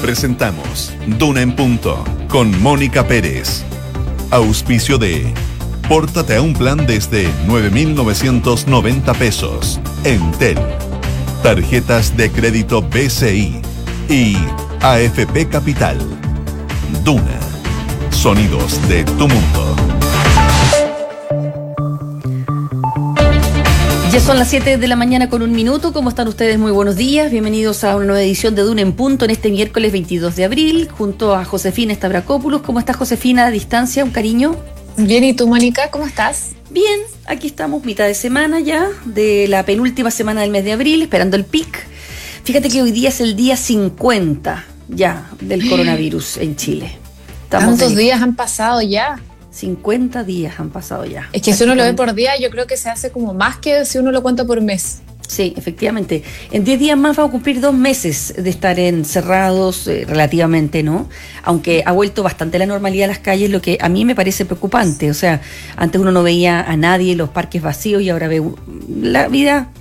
Presentamos Duna en Punto con Mónica Pérez. Auspicio de Pórtate a un plan desde 9.990 pesos. Entel. Tarjetas de crédito BCI y AFP Capital. Duna. Sonidos de tu mundo. Ya son las 7 de la mañana con 1 minuto. ¿Cómo están ustedes? Muy buenos días. Bienvenidos a una nueva edición de Duna en Punto en este miércoles 22 de abril, junto a Josefina Stavrakopoulos. ¿Cómo estás, Josefina, a distancia? Un cariño. Bien, ¿y tú, Mónica? ¿Cómo estás? Bien, aquí estamos, mitad de semana ya, de la penúltima semana del mes de abril, esperando el pic. Fíjate que hoy día es el día 50 ya del coronavirus en Chile. ¿Tantos días han pasado ya? 50 días han pasado ya. Es que si uno lo ve por día, yo creo que se hace como más que si uno lo cuenta por mes. Sí, efectivamente. En 10 días más vamos a cumplir 2 meses de estar encerrados, relativamente, ¿no? Aunque ha vuelto bastante la normalidad a las calles, lo que a mí me parece preocupante. O sea, antes uno no veía a nadie, los parques vacíos, y ahora ve la vida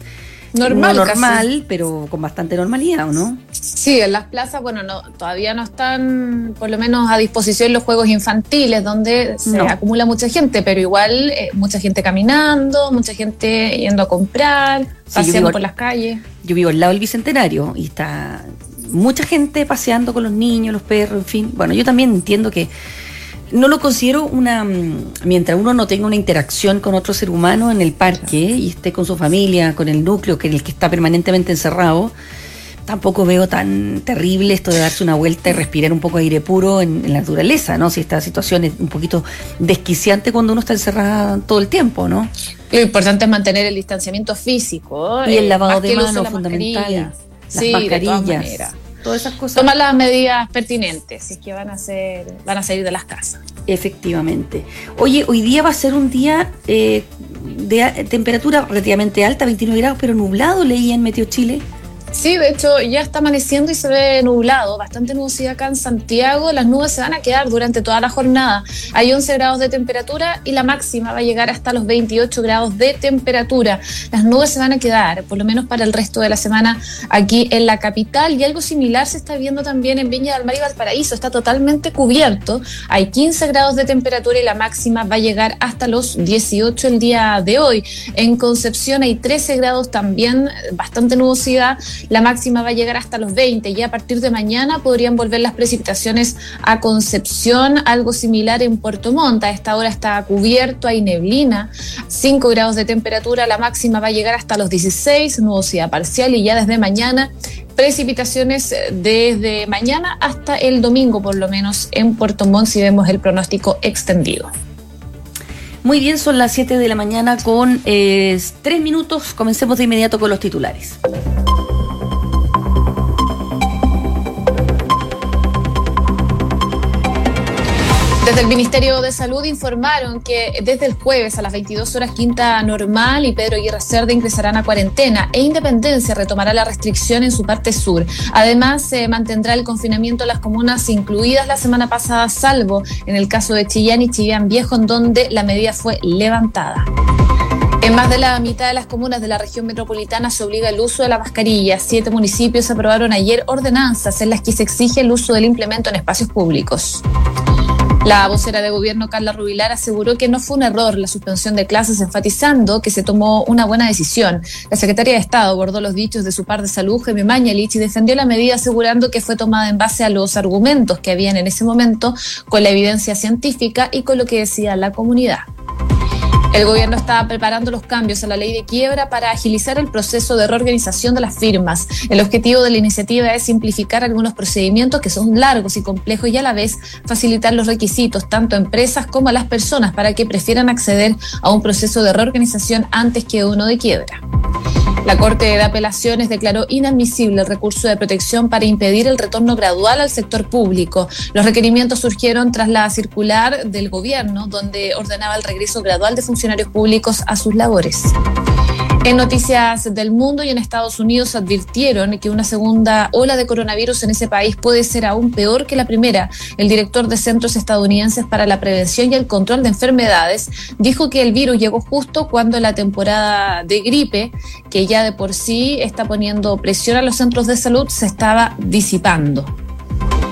normal, pero con bastante normalidad, ¿o no? Sí, en las plazas, bueno, todavía no están, por lo menos, a disposición los juegos infantiles, donde se acumula mucha gente, pero igual mucha gente caminando, mucha gente yendo a comprar, paseando por las calles. Yo vivo al lado del Bicentenario y está mucha gente paseando con los niños, los perros, en fin. Bueno, yo también entiendo que no lo considero mientras uno no tenga una interacción con otro ser humano en el parque y esté con su familia, con el núcleo, que en el que está permanentemente encerrado, tampoco veo tan terrible esto de darse una vuelta y respirar un poco de aire puro en la naturaleza, ¿no? Si esta situación es un poquito desquiciante cuando uno está encerrado todo el tiempo, ¿no? Lo importante es mantener el distanciamiento físico. Y el lavado de manos, fundamental. Las mascarillas. Todas esas cosas. Tomar las medidas pertinentes, si es que van a salir de las casas. Efectivamente. Oye, hoy día va a ser un día de temperatura relativamente alta, 29 grados, pero nublado, leí en Meteo Chile. Sí, de hecho ya está amaneciendo y se ve nublado, bastante nubosidad acá en Santiago. Las nubes se van a quedar durante toda la jornada. Hay 11 grados de temperatura y la máxima va a llegar hasta los 28 grados de temperatura. Las nubes se van a quedar, por lo menos para el resto de la semana, aquí en la capital, y algo similar se está viendo también en Viña del Mar y Valparaíso. Está totalmente cubierto, hay 15 grados de temperatura y la máxima va a llegar hasta los 18 el día de hoy. En Concepción hay 13 grados también, bastante nubosidad. La máxima va a llegar hasta los 20 y a partir de mañana podrían volver las precipitaciones a Concepción, algo similar en Puerto Montt. A esta hora está cubierto, hay neblina, 5 grados de temperatura, la máxima va a llegar hasta los 16, nubosidad parcial, y ya desde mañana precipitaciones desde mañana hasta el domingo, por lo menos en Puerto Montt, si vemos el pronóstico extendido. Muy bien, son las 7 de la mañana con 3 minutos. Comencemos de inmediato con los titulares. Desde el Ministerio de Salud informaron que desde el jueves a las 22 horas Quinta Normal y Pedro Aguirre Cerda ingresarán a cuarentena, e Independencia retomará la restricción en su parte sur. Además, se mantendrá el confinamiento en las comunas incluidas la semana pasada, salvo en el caso de Chillán y Chillán Viejo, en donde la medida fue levantada. En más de la mitad de las comunas de la región metropolitana se obliga el uso de la mascarilla. 7 municipios aprobaron ayer ordenanzas en las que se exige el uso del implemento en espacios públicos. La vocera de gobierno, Carla Rubilar, aseguró que no fue un error la suspensión de clases, enfatizando que se tomó una buena decisión. La secretaria de Estado abordó los dichos de su par de salud, Jaime Mañalich, y defendió la medida asegurando que fue tomada en base a los argumentos que habían en ese momento, con la evidencia científica y con lo que decía la comunidad. El gobierno está preparando los cambios a la ley de quiebra para agilizar el proceso de reorganización de las firmas. El objetivo de la iniciativa es simplificar algunos procedimientos que son largos y complejos y a la vez facilitar los requisitos tanto a empresas como a las personas para que prefieran acceder a un proceso de reorganización antes que uno de quiebra. La Corte de Apelaciones declaró inadmisible el recurso de protección para impedir el retorno gradual al sector público. Los requerimientos surgieron tras la circular del gobierno, donde ordenaba el regreso gradual de funcionarios públicos a sus labores. En noticias del mundo y en Estados Unidos advirtieron que una segunda ola de coronavirus en ese país puede ser aún peor que la primera. El director de Centros Estadounidenses para la Prevención y el Control de Enfermedades dijo que el virus llegó justo cuando la temporada de gripe, que ya de por sí está poniendo presión a los centros de salud, se estaba disipando.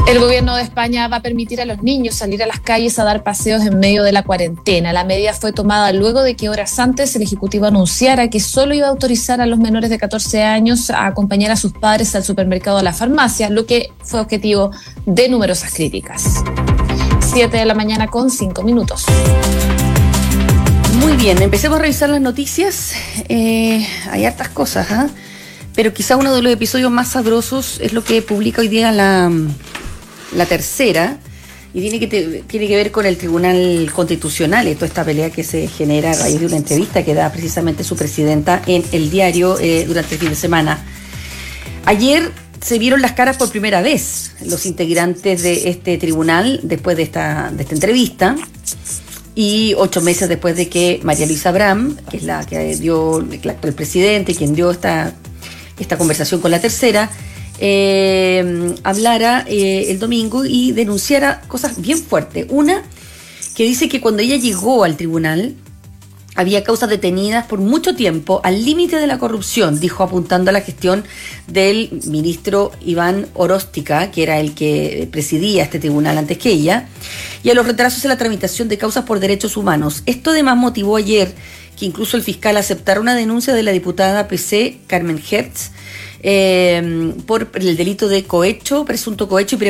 El gobierno de España va a permitir a los niños salir a las calles a dar paseos en medio de la cuarentena. La medida fue tomada luego de que horas antes el Ejecutivo anunciara que solo iba a autorizar a los menores de 14 años a acompañar a sus padres al supermercado o a la farmacia, lo que fue objetivo de numerosas críticas. 7 de la mañana con 5 minutos. Muy bien, empecemos a revisar las noticias. Hay hartas cosas, ¿eh? Pero quizá uno de los episodios más sabrosos es lo que publica hoy día la Tercera, y tiene que ver con el Tribunal Constitucional y toda esta pelea que se genera a raíz de una entrevista que da precisamente su presidenta en El Diario durante el fin de semana. Ayer se vieron las caras por primera vez los integrantes de este tribunal después de esta entrevista, y 8 meses después de que María Luisa Abraham, que es la que dio el actual presidente, quien dio esta conversación con la Tercera, hablara el domingo y denunciara cosas bien fuertes. Una, que dice que cuando ella llegó al tribunal había causas detenidas por mucho tiempo al límite de la corrupción, dijo, apuntando a la gestión del ministro Iván Oróstica, que era el que presidía este tribunal antes que ella, y a los retrasos en la tramitación de causas por derechos humanos. Esto además motivó ayer que incluso el fiscal aceptara una denuncia de la diputada PC Carmen Hertz por el delito de cohecho, presunto cohecho y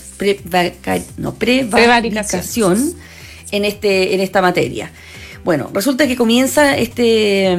prevaricación en esta materia. Bueno, resulta que comienza este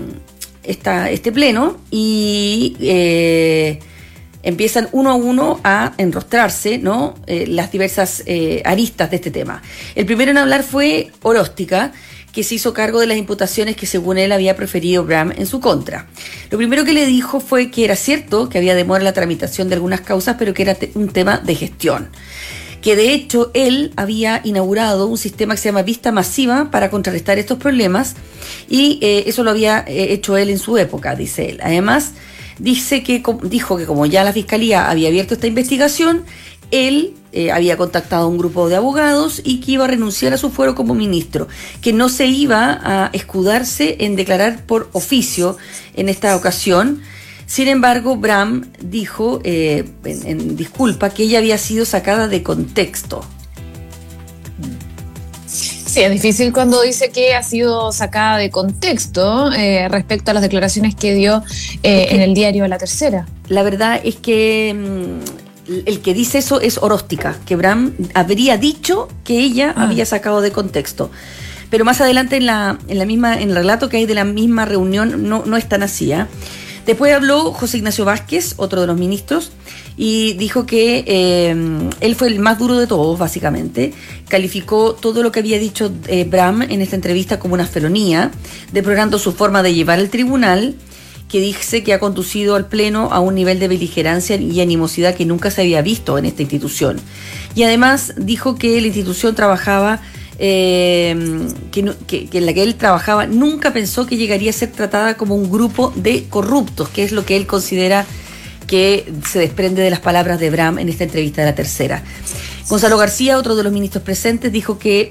pleno y empiezan uno a uno a enrostrarse, ¿no? Las diversas aristas de este tema. El primero en hablar fue Oróstica, que se hizo cargo de las imputaciones que según él había proferido Abraham en su contra. Lo primero que le dijo fue que era cierto que había demora en la tramitación de algunas causas, pero que era un tema de gestión. Que de hecho él había inaugurado un sistema que se llama vista masiva para contrarrestar estos problemas, y eso lo había hecho él en su época, dice él. Además, dijo que como ya la Fiscalía había abierto esta investigación, él había contactado a un grupo de abogados y que iba a renunciar a su fuero como ministro, que no se iba a escudarse en declarar por oficio en esta ocasión. Sin embargo, Abraham dijo en disculpa que ella había sido sacada de contexto. Sí, es difícil cuando dice que ha sido sacada de contexto respecto a las declaraciones que dio en el diario La Tercera. La verdad es que el que dice eso es Oróstica, que Abraham habría dicho que ella había sacado de contexto. Pero más adelante en el relato que hay de la misma reunión no es tan así, ¿eh? Después habló José Ignacio Vázquez, otro de los ministros, y dijo que él fue el más duro de todos, básicamente. Calificó todo lo que había dicho Abraham en esta entrevista como una felonía, deplorando su forma de llevar el tribunal, que dice que ha conducido al Pleno a un nivel de beligerancia y animosidad que nunca se había visto en esta institución. Y además dijo que la institución trabajaba, que en la que él trabajaba, nunca pensó que llegaría a ser tratada como un grupo de corruptos, que es lo que él considera que se desprende de las palabras de Abraham en esta entrevista de La Tercera. Gonzalo García, otro de los ministros presentes, dijo que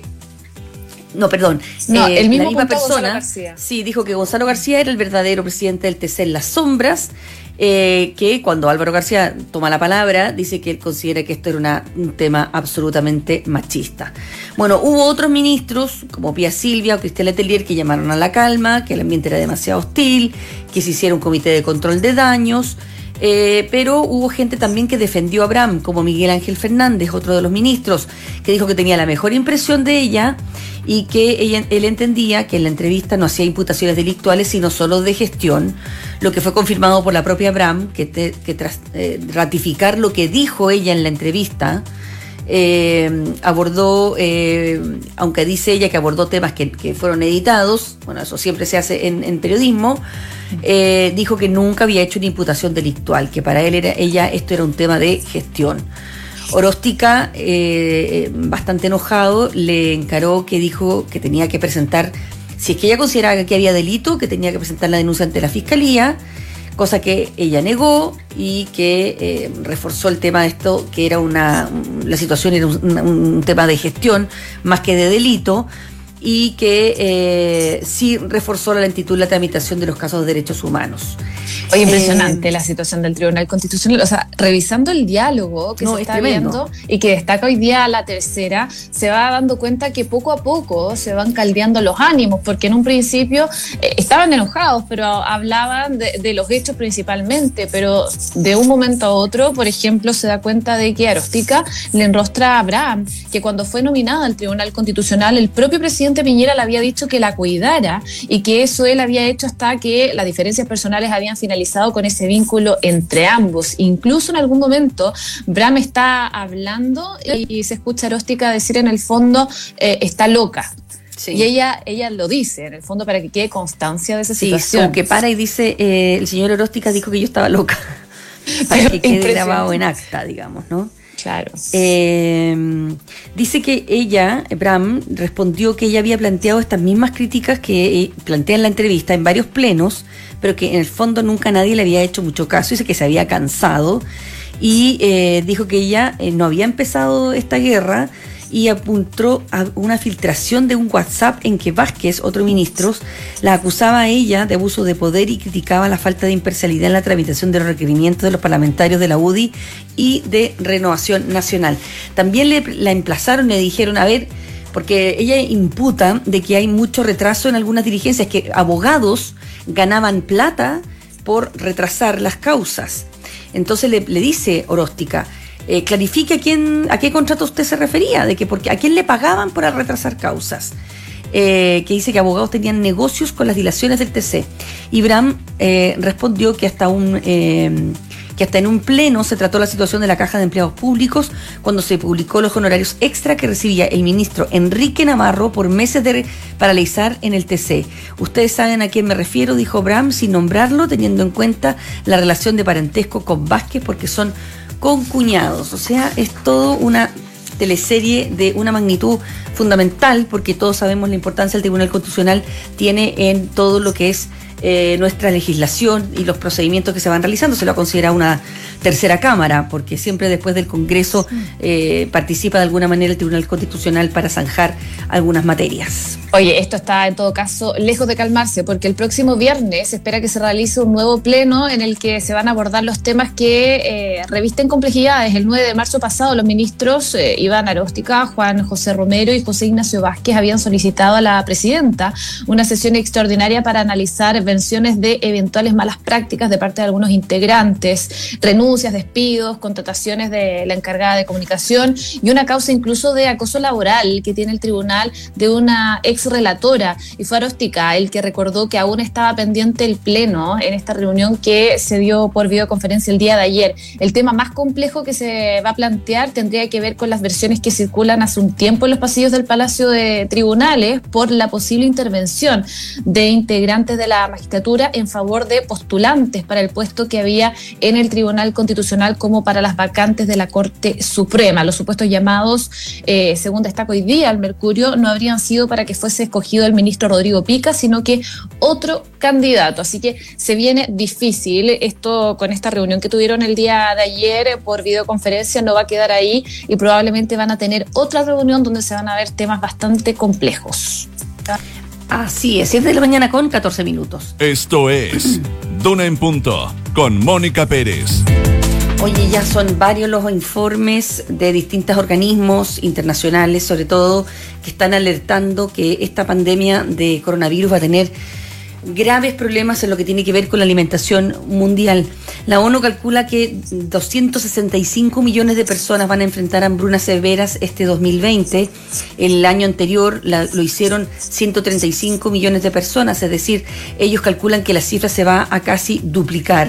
el mismo la misma persona, sí, dijo que Gonzalo García era el verdadero presidente del TC en las sombras, que cuando Álvaro García toma la palabra, dice que él considera que esto era un tema absolutamente machista. Bueno, hubo otros ministros, como Pía Silvia o Cristian Letelier, que llamaron a la calma, que el ambiente era demasiado hostil, que se hiciera un comité de control de daños, pero hubo gente también que defendió a Abraham, como Miguel Ángel Fernández, otro de los ministros, que dijo que tenía la mejor impresión de ella y que él entendía que en la entrevista no hacía imputaciones delictuales, sino solo de gestión, lo que fue confirmado por la propia Abraham, que tras ratificar lo que dijo ella en la entrevista, abordó, aunque dice ella que abordó temas que fueron editados, bueno, eso siempre se hace en periodismo, dijo que nunca había hecho una imputación delictual, que para ella esto era un tema de gestión. Oróstica, bastante enojado, le encaró, que dijo que tenía que presentar, si es que ella consideraba que había delito, que tenía que presentar la denuncia ante la Fiscalía, cosa que ella negó, y que reforzó el tema de esto, que era la situación era un tema de gestión más que de delito, y que sí reforzó la lentitud de la tramitación de los casos de derechos humanos. Oye, impresionante la situación del Tribunal Constitucional. O sea, revisando el diálogo que se está viendo y que destaca hoy día la tercera, se va dando cuenta que poco a poco se van caldeando los ánimos, porque en un principio estaban enojados, pero hablaban de los hechos principalmente, pero de un momento a otro, por ejemplo, se da cuenta de que Aróstica le enrostra a Braham, que cuando fue nominada al Tribunal Constitucional, el propio presidente Piñera le había dicho que la cuidara y que eso él había hecho hasta que las diferencias personales habían finalizado con ese vínculo entre ambos. Incluso en algún momento Braham está hablando y se escucha a Aróstica decir en el fondo está loca. Sí. Y ella lo dice, en el fondo, para que quede constancia de esa situación. Como que para y dice, el señor Aróstica dijo que yo estaba loca, para que quede grabado en acta, digamos, ¿no? Claro. Dice que ella, Braham, respondió que ella había planteado estas mismas críticas que plantea en la entrevista en varios plenos, pero que en el fondo nunca nadie le había hecho mucho caso. Dice que se había cansado y dijo que ella no había empezado esta guerra, y apuntó a una filtración de un WhatsApp en que Vázquez, otro ministro, la acusaba a ella de abuso de poder y criticaba la falta de imparcialidad en la tramitación de los requerimientos de los parlamentarios de la UDI y de Renovación Nacional. También la emplazaron y le dijeron, a ver, porque ella imputa de que hay mucho retraso en algunas diligencias, que abogados ganaban plata por retrasar las causas. Entonces le dice Aróstica, clarifique a qué contrato usted se refería, porque a quién le pagaban por retrasar causas. Que dice que abogados tenían negocios con las dilaciones del TC. Y Braham respondió que hasta en un pleno se trató la situación de la Caja de Empleados Públicos cuando se publicó los honorarios extra que recibía el ministro Enrique Navarro por meses de paralizar en el TC. Ustedes saben a quién me refiero, dijo Braham, sin nombrarlo, teniendo en cuenta la relación de parentesco con Vázquez, porque son concuñados. O sea, es todo una teleserie de una magnitud fundamental, porque todos sabemos la importancia del Tribunal Constitucional tiene en todo lo que es nuestra legislación y los procedimientos que se van realizando. Se lo considera una tercera cámara, porque siempre después del Congreso participa de alguna manera el Tribunal Constitucional para zanjar algunas materias. Oye, esto está en todo caso lejos de calmarse, porque el próximo viernes se espera que se realice un nuevo pleno en el que se van a abordar los temas que revisten complejidades. El 9 de marzo pasado los ministros Iván Aróstica, Juan José Romero y José Ignacio Vázquez habían solicitado a la presidenta una sesión extraordinaria para analizar menciones de eventuales malas prácticas de parte de algunos integrantes, renuncias, despidos, contrataciones de la encargada de comunicación y una causa incluso de acoso laboral que tiene el tribunal de una ex relatora. Y fue Aróstica el que recordó que aún estaba pendiente el pleno en esta reunión que se dio por videoconferencia el día de ayer. El tema más complejo que se va a plantear tendría que ver con las versiones que circulan hace un tiempo en los pasillos del Palacio de Tribunales por la posible intervención de integrantes de la magistratura en favor de postulantes para el puesto que había en el Tribunal Constitucional como para las vacantes de la Corte Suprema. Los supuestos llamados, según destaca hoy día el Mercurio, no habrían sido para que fuese escogido el ministro Rodrigo Pica, sino que otro candidato. Así que se viene difícil esto con esta reunión que tuvieron el día de ayer por videoconferencia. No va a quedar ahí y probablemente van a tener otra reunión donde se van a ver temas bastante complejos. Así es, 7 de la mañana con 14 minutos. Esto es Duna en Punto con Mónica Pérez. Oye, ya son varios los informes de distintos organismos internacionales, sobre todo, que están alertando que esta pandemia de coronavirus va a tener graves problemas en lo que tiene que ver con la alimentación mundial. La ONU calcula que 265 millones de personas van a enfrentar hambrunas severas este 2020. El año anterior lo hicieron 135 millones de personas, es decir, ellos calculan que la cifra se va a casi duplicar.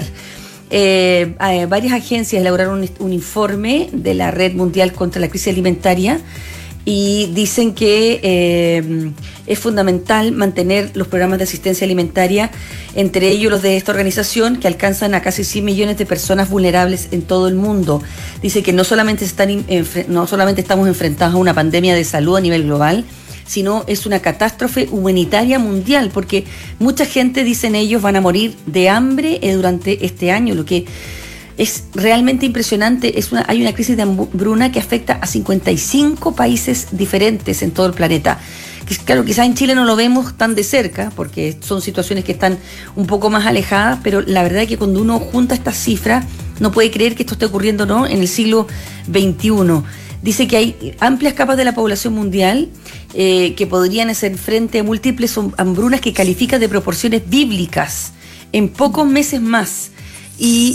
Varias agencias elaboraron un informe de la Red Mundial contra la Crisis Alimentaria y dicen que es fundamental mantener los programas de asistencia alimentaria, entre ellos los de esta organización, que alcanzan a casi 100 millones de personas vulnerables en todo el mundo. Dice que no solamente estamos enfrentados a una pandemia de salud a nivel global, sino es una catástrofe humanitaria mundial, porque mucha gente, dicen ellos, van a morir de hambre durante este año, lo que es realmente impresionante. Hay una crisis de hambruna que afecta a 55 países diferentes en todo el planeta. Claro, quizás en Chile no lo vemos tan de cerca, porque son situaciones que están un poco más alejadas, pero la verdad es que cuando uno junta estas cifras, no puede creer que esto esté ocurriendo, ¿no?, en el siglo XXI. Dice que hay amplias capas de la población mundial que podrían hacer frente a múltiples hambrunas que califican de proporciones bíblicas en pocos meses más. Y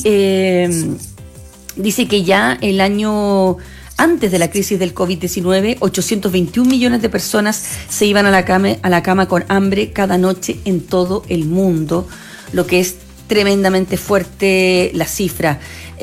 dice que ya el año antes de la crisis del COVID-19, 821 millones de personas se iban a la cama con hambre cada noche en todo el mundo, lo que es tremendamente fuerte la cifra.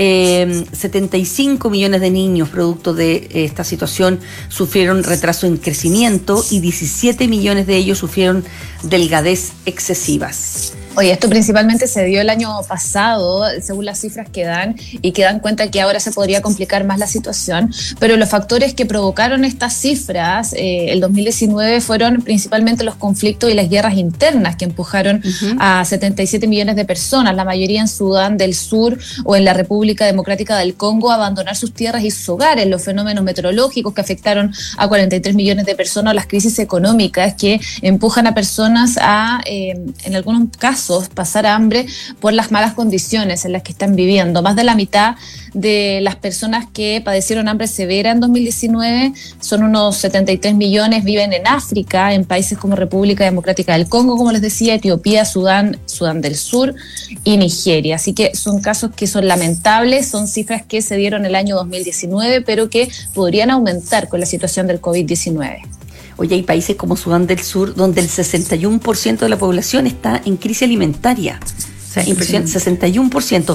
75 millones de niños, producto de esta situación, sufrieron retraso en crecimiento y 17 millones de ellos sufrieron delgadez excesivas. Oye, esto principalmente se dio el año pasado, según las cifras que dan, y que dan cuenta que ahora se podría complicar más la situación, pero los factores que provocaron estas cifras el 2019 fueron principalmente los conflictos y las guerras internas que empujaron a 77 millones de personas, la mayoría en Sudán del Sur o en la República Democrática del Congo, a abandonar sus tierras y sus hogares, los fenómenos meteorológicos que afectaron a 43 millones de personas, las crisis económicas que empujan a personas a, en algunos casos, pasar hambre por las malas condiciones en las que están viviendo. Más de la mitad de las personas que padecieron hambre severa en 2019, son unos 73 millones, viven en África, en países como República Democrática del Congo, como les decía, Etiopía, Sudán del Sur y Nigeria. Así que son casos que son lamentables, son cifras que se dieron el año 2019, pero que podrían aumentar con la situación del COVID-19. Oye, hay países como Sudán del Sur donde el 61% de la población está en crisis alimentaria. O sea, impresionante, 61%,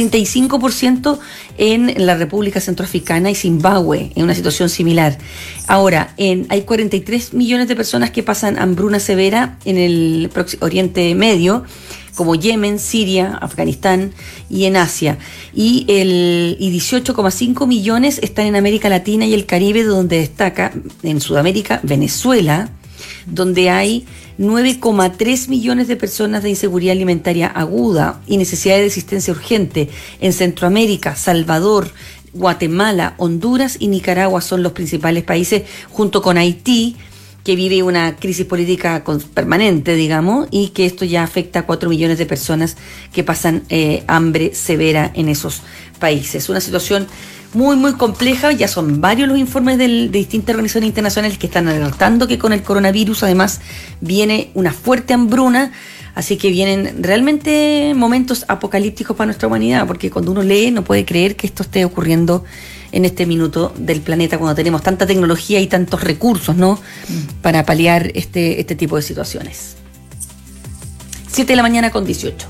35% en la República Centroafricana y Zimbabue, en una situación similar. Ahora, hay 43 millones de personas que pasan hambruna severa en el Oriente Medio, como Yemen, Siria, Afganistán y en Asia. Y 18,5 millones están en América Latina y el Caribe, donde destaca en Sudamérica, Venezuela, donde hay 9,3 millones de personas de inseguridad alimentaria aguda y necesidad de asistencia urgente. En Centroamérica, Salvador, Guatemala, Honduras y Nicaragua son los principales países, junto con Haití, que vive una crisis política permanente, digamos, y que esto ya afecta a 4 millones de personas que pasan hambre severa en esos países. Una situación muy, muy compleja. Ya son varios los informes de distintas organizaciones internacionales que están alertando que con el coronavirus además viene una fuerte hambruna, así que vienen realmente momentos apocalípticos para nuestra humanidad, porque cuando uno lee no puede creer que esto esté ocurriendo en este minuto del planeta, cuando tenemos tanta tecnología y tantos recursos, ¿no?, para paliar este tipo de situaciones. 7:18 a.m.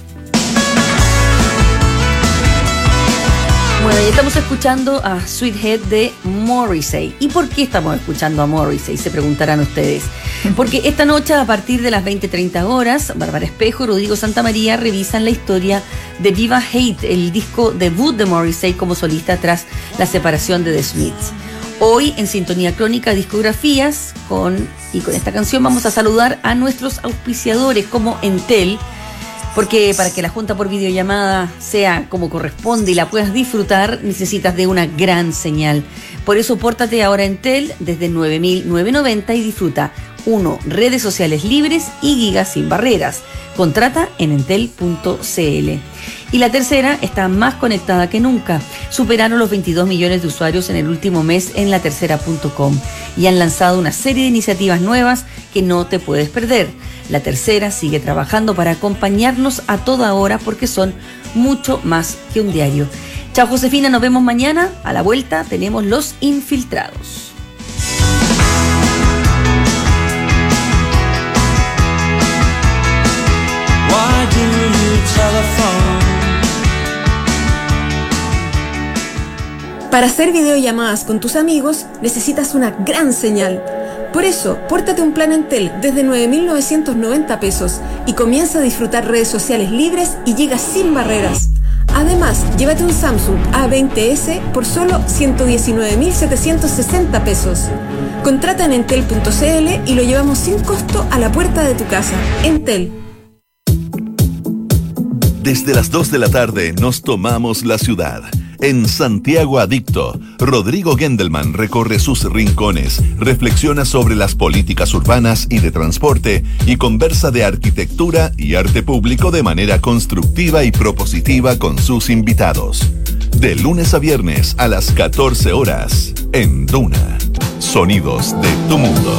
Bueno, y estamos escuchando a Sweethead de Morrissey. ¿Y por qué estamos escuchando a Morrissey? Se preguntarán ustedes. Porque esta noche, a partir de las 20:30 horas, Bárbara Espejo y Rodrigo Santamaría revisan la historia de Viva Hate, el disco debut de Morrissey como solista tras la separación de The Smiths. Hoy, en Sintonía Crónica Discografías, con esta canción vamos a saludar a nuestros auspiciadores como Entel, porque para que la junta por videollamada sea como corresponde y la puedas disfrutar, necesitas de una gran señal. Por eso, pórtate ahora Entel desde 9.990 y disfruta 1. Redes sociales libres y gigas sin barreras. Contrata en entel.cl. Y la tercera está más conectada que nunca. Superaron los 22 millones de usuarios en el último mes en latercera.com y han lanzado una serie de iniciativas nuevas que no te puedes perder. La Tercera sigue trabajando para acompañarnos a toda hora porque son mucho más que un diario. Chao, Josefina, nos vemos mañana. A la vuelta tenemos Los Infiltrados. Para hacer videollamadas con tus amigos necesitas una gran señal. Por eso, pórtate un plan Entel desde 9.990 pesos y comienza a disfrutar redes sociales libres y gigas sin barreras. Además, llévate un Samsung A20S por solo 119.760 pesos. Contrata en entel.cl y lo llevamos sin costo a la puerta de tu casa. Entel. Desde las 2 de la tarde nos tomamos la ciudad. En Santiago Adicto, Rodrigo Gendelman recorre sus rincones, reflexiona sobre las políticas urbanas y de transporte y conversa de arquitectura y arte público de manera constructiva y propositiva con sus invitados. De lunes a viernes a las 14 horas en Duna. Sonidos de tu mundo.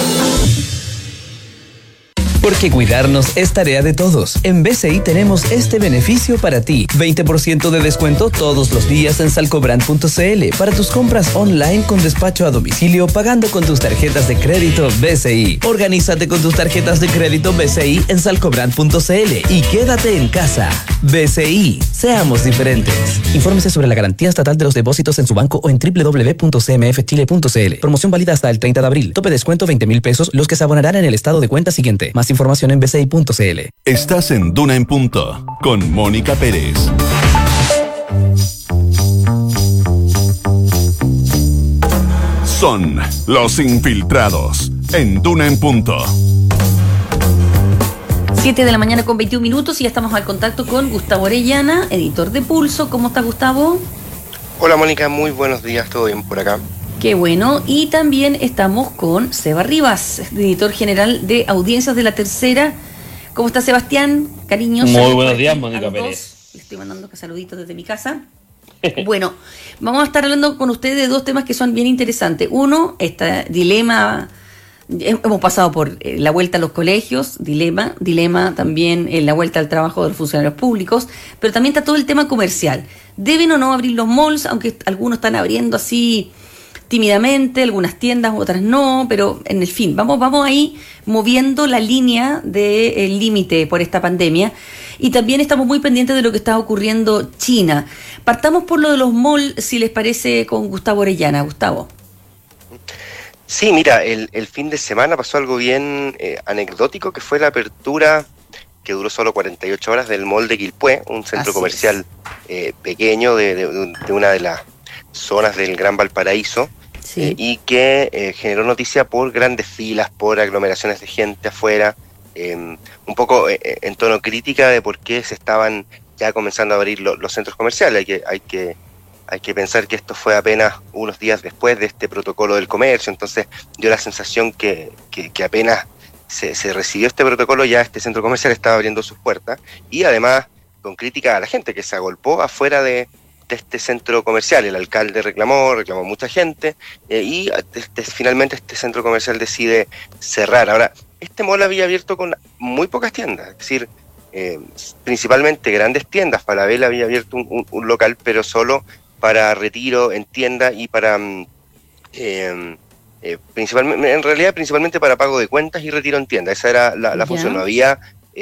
Porque cuidarnos es tarea de todos. En BCI tenemos este beneficio para ti. 20% de descuento todos los días en salcobrand.cl para tus compras online con despacho a domicilio pagando con tus tarjetas de crédito BCI. Organízate con tus tarjetas de crédito BCI en salcobrand.cl y quédate en casa. BCI, seamos diferentes. Infórmese sobre la garantía estatal de los depósitos en su banco o en www.cmfchile.cl. Promoción válida hasta el 30 de abril. Tope descuento 20.000 pesos los que se abonarán en el estado de cuenta siguiente. Más información en bci.cl. Estás en Duna en Punto con Mónica Pérez. Son los infiltrados en Duna en Punto. 7 de la mañana con 21 minutos y ya estamos al contacto con Gustavo Orellana, editor de Pulso. ¿Cómo está, Gustavo? Hola, Mónica, muy buenos días, ¿todo bien por acá? Qué bueno. Y también estamos con Seba Rivas, editor general de Audiencias de La Tercera. ¿Cómo está, Sebastián? Cariños. Muy buenos días, Mónica Pérez. Le estoy mandando saluditos desde mi casa. Bueno, vamos a estar hablando con ustedes de dos temas que son bien interesantes. Uno, este dilema. Hemos pasado por la vuelta a los colegios, dilema también en la vuelta al trabajo de los funcionarios públicos, pero también está todo el tema comercial. ¿Deben o no abrir los malls? Aunque algunos están abriendo así tímidamente, algunas tiendas, otras no, pero en el fin, vamos ahí moviendo la línea del límite por esta pandemia. Y también estamos muy pendientes de lo que está ocurriendo China. Partamos por lo de los malls, si les parece, con Gustavo Orellana. Gustavo. Sí, mira, el fin de semana pasó algo bien anecdótico, que fue la apertura, que duró solo 48 horas, del mall de Quilpué, un centro comercial pequeño de una de las zonas del Gran Valparaíso, y que generó noticia por grandes filas, por aglomeraciones de gente afuera, un poco en tono crítica de por qué se estaban ya comenzando a abrir los centros comerciales. Hay que pensar que esto fue apenas unos días después de este protocolo del comercio, entonces dio la sensación que apenas se recibió este protocolo, ya este centro comercial estaba abriendo sus puertas, y además con crítica a la gente que se agolpó afuera de este centro comercial. El alcalde reclamó mucha gente, y finalmente este centro comercial decide cerrar. Ahora, este mall había abierto con muy pocas tiendas, es decir, principalmente grandes tiendas. Falabella había abierto un local, pero solo para retiro en tienda y para principalmente para pago de cuentas y retiro en tienda. Esa era la función. No había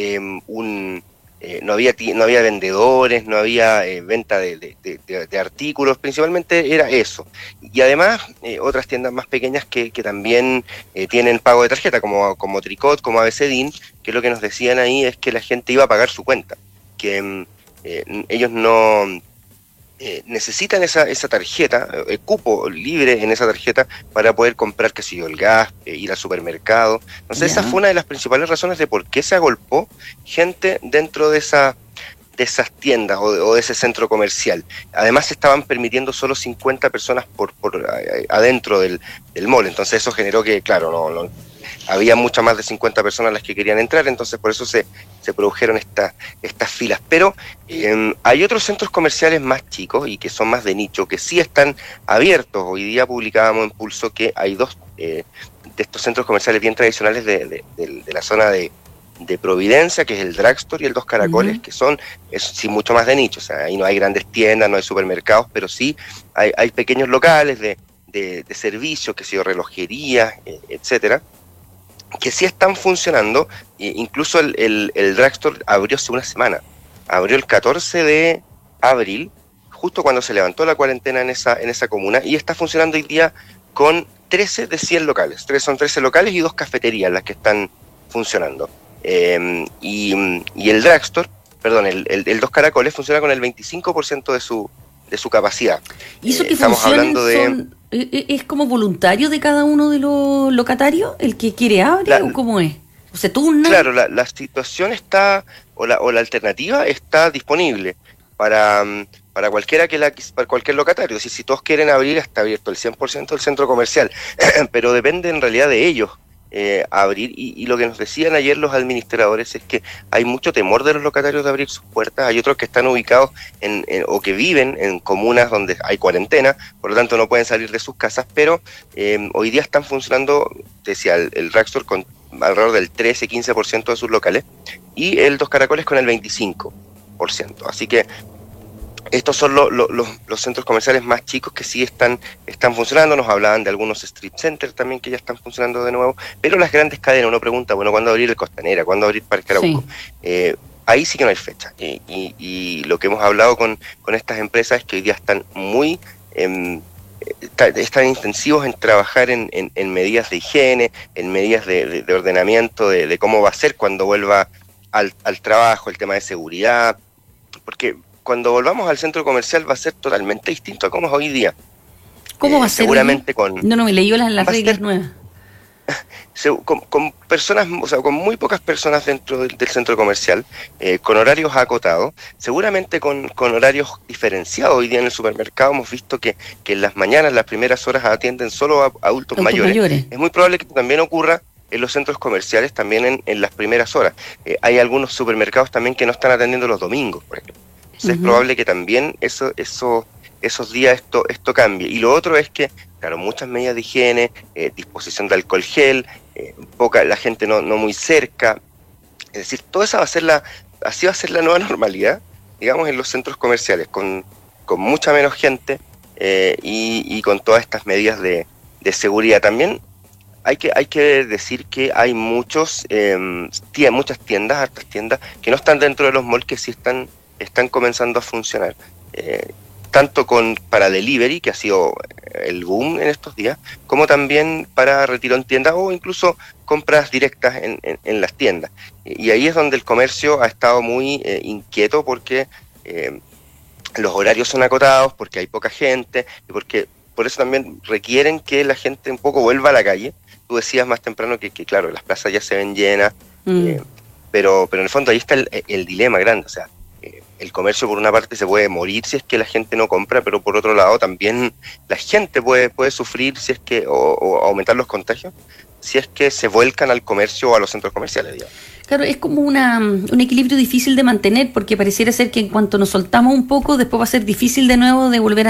no había vendedores, no había venta de artículos, principalmente era eso. Y además otras tiendas más pequeñas que también tienen pago de tarjeta, como Tricot, como ABCDIN, que lo que nos decían ahí es que la gente iba a pagar su cuenta, que ellos no necesitan esa tarjeta, el cupo libre en esa tarjeta para poder comprar, qué sé yo, el gas, ir al supermercado. Entonces esa fue una de las principales razones de por qué se agolpó gente dentro de esas tiendas o de ese centro comercial. Además se estaban permitiendo solo 50 personas por adentro del mall, entonces eso generó que, claro, no había muchas más de 50 personas las que querían entrar, entonces por eso se produjeron estas filas. Pero hay otros centros comerciales más chicos y que son más de nicho, que sí están abiertos. Hoy día publicábamos en Pulso que hay dos de estos centros comerciales bien tradicionales de la zona de Providencia, que es el Drugstore y el Dos Caracoles, que son sí mucho más de nicho. O sea, ahí no hay grandes tiendas, no hay supermercados, pero sí hay pequeños locales de servicio, que sea relojería, etcétera, que sí están funcionando. Incluso el Drugstore abrió hace una semana, abrió el 14 de abril, justo cuando se levantó la cuarentena en esa comuna, y está funcionando hoy día con 13 de 100 locales. Son 13 locales y 2 cafeterías las que están funcionando. Y el Drugstore, perdón, el Dos Caracoles funciona con el 25% de su capacidad. ¿Y eso que estamos hablando es como voluntario de cada uno de los locatarios? ¿El que quiere abre o cómo es? ¿O se turna? Claro, la situación está, o la alternativa está disponible para para para cualquier locatario. Es decir, si todos quieren abrir, está abierto el 100% del centro comercial, pero depende en realidad de ellos abrir, y lo que nos decían ayer los administradores es que hay mucho temor de los locatarios de abrir sus puertas. Hay otros que están ubicados o que viven en comunas donde hay cuarentena, por lo tanto no pueden salir de sus casas, pero hoy día están funcionando, decía el Rackstor, con alrededor del 13-15% de sus locales, y el Dos Caracoles con el 25%. Así que estos son los centros comerciales más chicos que sí están funcionando. Nos hablaban de algunos street centers también que ya están funcionando de nuevo, pero las grandes cadenas, uno pregunta, bueno, ¿cuándo abrir el Costanera? ¿Cuándo abrir Parque Arauco? Sí. Ahí sí que no hay fecha, y lo que hemos hablado con estas empresas es que hoy día están muy están intensivos en trabajar en medidas de higiene, en medidas de ordenamiento de cómo va a ser cuando vuelva al trabajo, el tema de seguridad, porque cuando volvamos al centro comercial va a ser totalmente distinto a cómo es hoy día. ¿Cómo va a ser? Seguramente No me leí las reglas nuevas. Con personas, o sea, con muy pocas personas dentro del centro comercial, con horarios acotados, seguramente con horarios diferenciados. Hoy día en el supermercado hemos visto que en las mañanas, las primeras horas atienden solo a adultos mayores. Es muy probable que también ocurra en los centros comerciales también en las primeras horas. Hay algunos supermercados también que no están atendiendo los domingos, por ejemplo. Entonces es probable que también esos días esto cambie. Y lo otro es que, claro, muchas medidas de higiene, disposición de alcohol gel, la gente no muy cerca. Es decir, toda esa así va a ser la nueva normalidad, digamos, en los centros comerciales, con mucha menos gente y con todas estas medidas de seguridad. También hay que decir que hay muchas tiendas, hartas tiendas, que no están dentro de los malls, que sí están comenzando a funcionar. Tanto para delivery, que ha sido el boom en estos días, como también para retiro en tiendas o incluso compras directas en las tiendas. Y ahí es donde el comercio ha estado muy inquieto, porque los horarios son acotados, porque hay poca gente, y porque por eso también requieren que la gente un poco vuelva a la calle. Tú decías más temprano que claro, las plazas ya se ven llenas, pero en el fondo ahí está el dilema grande. O sea, el comercio por una parte se puede morir si es que la gente no compra, pero por otro lado también la gente puede sufrir si es que o aumentar los contagios si es que se vuelcan al comercio o a los centros comerciales, digamos. Claro, es como un equilibrio difícil de mantener, porque pareciera ser que en cuanto nos soltamos un poco, después va a ser difícil de nuevo de volver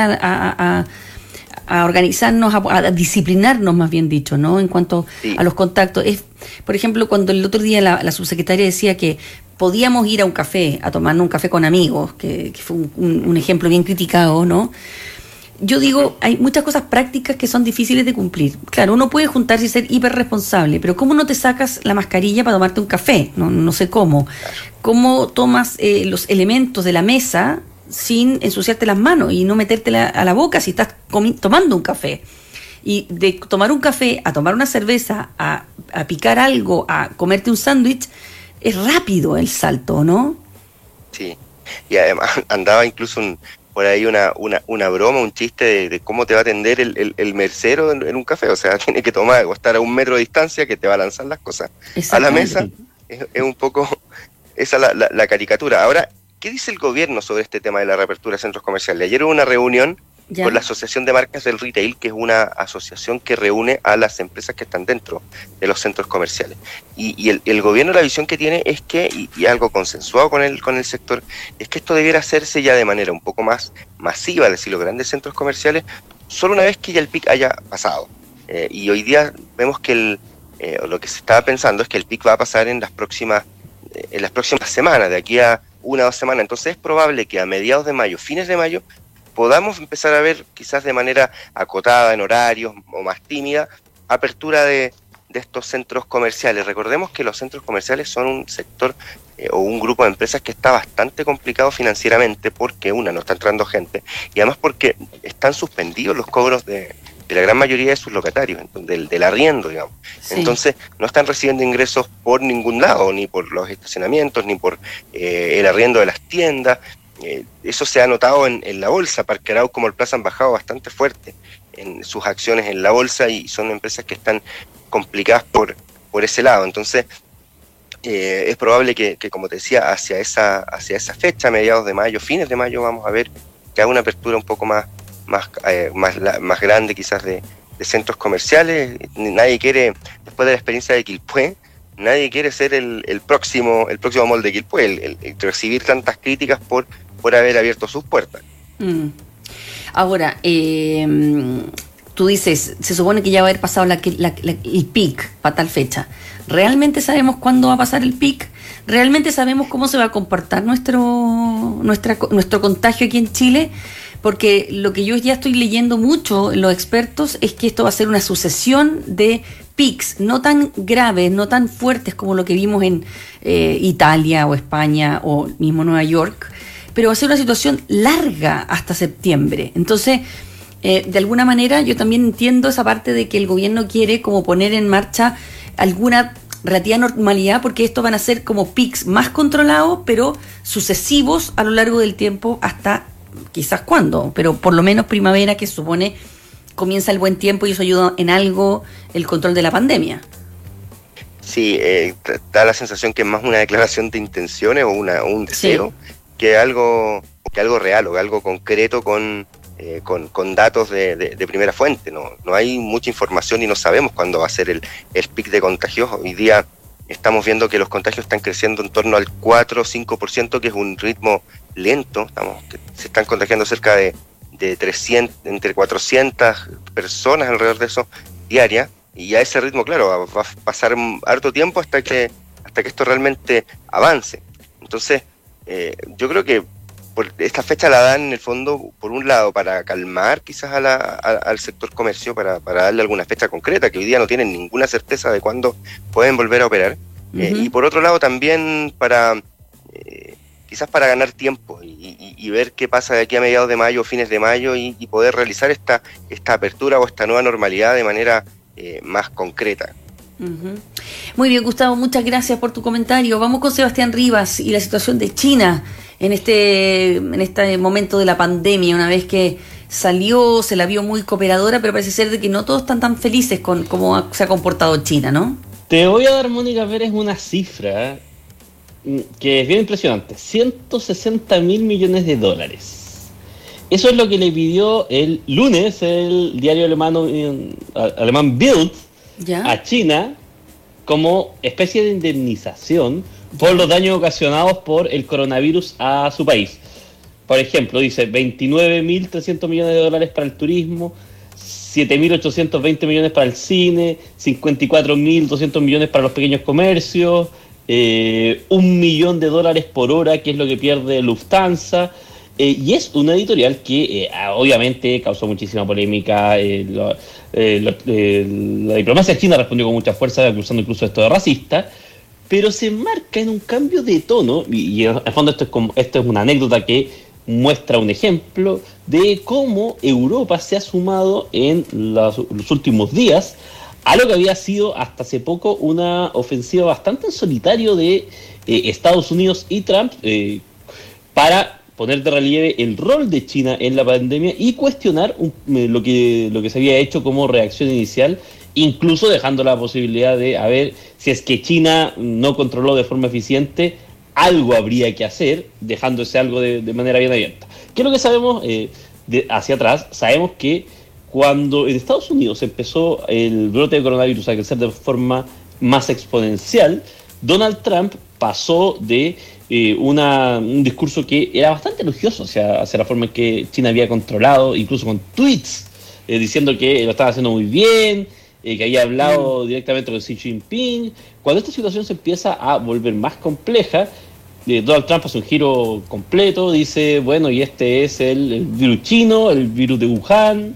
a organizarnos, a disciplinarnos, más bien dicho, ¿no? En cuanto a los contactos. Por ejemplo, cuando el otro día la subsecretaria decía que podíamos ir a un café, a tomarnos un café con amigos, que fue un ejemplo bien criticado, ¿no? Yo digo, hay muchas cosas prácticas que son difíciles de cumplir. Claro, uno puede juntarse y ser hiperresponsable, pero ¿cómo no te sacas la mascarilla para tomarte un café? No sé cómo. ¿Cómo tomas los elementos de la mesa sin ensuciarte las manos y no metértela a la boca si estás tomando un café? Y de tomar un café a tomar una cerveza, a picar algo, a comerte un sándwich, es rápido el salto, ¿no? Sí, y además andaba incluso por ahí una broma, un chiste de cómo te va a atender el mercero en un café. O sea, tiene que tomar o estar a 1 metro de distancia, que te va a lanzar las cosas a la mesa. Es un poco esa la caricatura. Ahora, ¿qué dice el gobierno sobre este tema de la reapertura de centros comerciales? Ayer hubo una reunión con la Asociación de Marcas del Retail, que es una asociación que reúne a las empresas que están dentro de los centros comerciales. Y el gobierno, la visión que tiene es que, y algo consensuado con el sector, es que esto debiera hacerse ya de manera un poco más masiva, es decir, los grandes centros comerciales, solo una vez que ya el pic haya pasado. Y hoy día vemos que lo que se estaba pensando es que el pic va a pasar en las próximas semanas, de aquí a 1 o 2 semanas. Entonces es probable que a mediados de mayo, fines de mayo, podamos empezar a ver, quizás de manera acotada en horarios o más tímida, apertura de estos centros comerciales. Recordemos que los centros comerciales son un sector o un grupo de empresas que está bastante complicado financieramente, porque no está entrando gente, y además porque están suspendidos los cobros de la gran mayoría de sus locatarios, del arriendo, digamos. Sí. Entonces no están recibiendo ingresos por ningún lado, ni por los estacionamientos, ni por el arriendo de las tiendas. Eso se ha notado en la bolsa. Parque Arauco como el Plaza han bajado bastante fuerte en sus acciones en la bolsa, y son empresas que están complicadas por ese lado. Entonces es probable que, como te decía, hacia esa fecha, mediados de mayo, fines de mayo, vamos a ver haga una apertura un poco más grande quizás de centros comerciales. Nadie quiere, después de la experiencia de Quilpué, nadie quiere ser el próximo mall de Quilpué, el recibir tantas críticas por haber abierto sus puertas. Ahora, tú dices, se supone que ya va a haber pasado el pic para tal fecha. ¿Realmente sabemos cuándo va a pasar el pic? ¿Realmente sabemos cómo se va a comportar nuestro contagio aquí en Chile? Porque lo que yo ya estoy leyendo mucho en los expertos es que esto va a ser una sucesión de pics, no tan graves, no tan fuertes como lo que vimos en Italia o España o mismo Nueva York, pero va a ser una situación larga hasta septiembre. Entonces, de alguna manera yo también entiendo esa parte de que el gobierno quiere como poner en marcha alguna relativa normalidad, porque estos van a ser como pics más controlados, pero sucesivos a lo largo del tiempo hasta quizás cuándo, pero por lo menos primavera, que supone comienza el buen tiempo y eso ayuda en algo el control de la pandemia. Sí, da la sensación que es más una declaración de intenciones o un deseo, sí, que algo real o algo concreto con datos de primera fuente. No hay mucha información y no sabemos cuándo va a ser el pic de contagios. Hoy día estamos viendo que los contagios están creciendo en torno al 4 o 5%, que es un ritmo lento. Se están contagiando cerca de 300, entre 400 personas alrededor de eso diarias, y a ese ritmo, claro, va a pasar harto tiempo hasta que esto realmente avance. Entonces, yo creo que por esta fecha la dan en el fondo, por un lado, para calmar quizás al sector comercio, para darle alguna fecha concreta, que hoy día no tienen ninguna certeza de cuándo pueden volver a operar, y por otro lado también quizás para ganar tiempo y ver qué pasa de aquí a mediados de mayo o fines de mayo y poder realizar esta apertura o esta nueva normalidad de manera más concreta. Muy bien, Gustavo, muchas gracias por tu comentario. Vamos con Sebastián Rivas y la situación de China en este momento de la pandemia. Una vez que salió, se la vio muy cooperadora, pero parece ser de que no todos están tan felices con cómo se ha comportado China, ¿no? Te voy a dar, Mónica Pérez, una cifra que es bien impresionante: $160 mil millones. Eso es lo que le pidió el lunes el diario alemán Bild, ¿ya?, a China como especie de indemnización por los daños ocasionados por el coronavirus a su país. Por ejemplo, dice $29.300 millones para el turismo, 7.820 millones para el cine, 54.200 millones para los pequeños comercios, $1 millón por hora, que es lo que pierde Lufthansa. Y es una editorial que obviamente causó muchísima polémica. La diplomacia china respondió con mucha fuerza, acusando incluso esto de racista, pero se marca en un cambio de tono, y en el fondo esto es una anécdota que muestra un ejemplo de cómo Europa se ha sumado en los últimos días a lo que había sido hasta hace poco una ofensiva bastante en solitario de Estados Unidos y Trump para poner de relieve el rol de China en la pandemia y cuestionar lo que se había hecho como reacción inicial, incluso dejando la posibilidad de, a ver, si es que China no controló de forma eficiente, algo habría que hacer, dejándose algo de manera bien abierta. ¿Qué es lo que sabemos hacia atrás? Sabemos que cuando en Estados Unidos empezó el brote de coronavirus a crecer de forma más exponencial, Donald Trump pasó de un discurso que era bastante elogioso hacia la forma en que China había controlado, incluso con tweets diciendo que lo estaba haciendo muy bien, que había hablado directamente con Xi Jinping. Cuando esta situación se empieza a volver más compleja, Donald Trump hace un giro completo, dice, bueno, y este es el virus chino, el virus de Wuhan.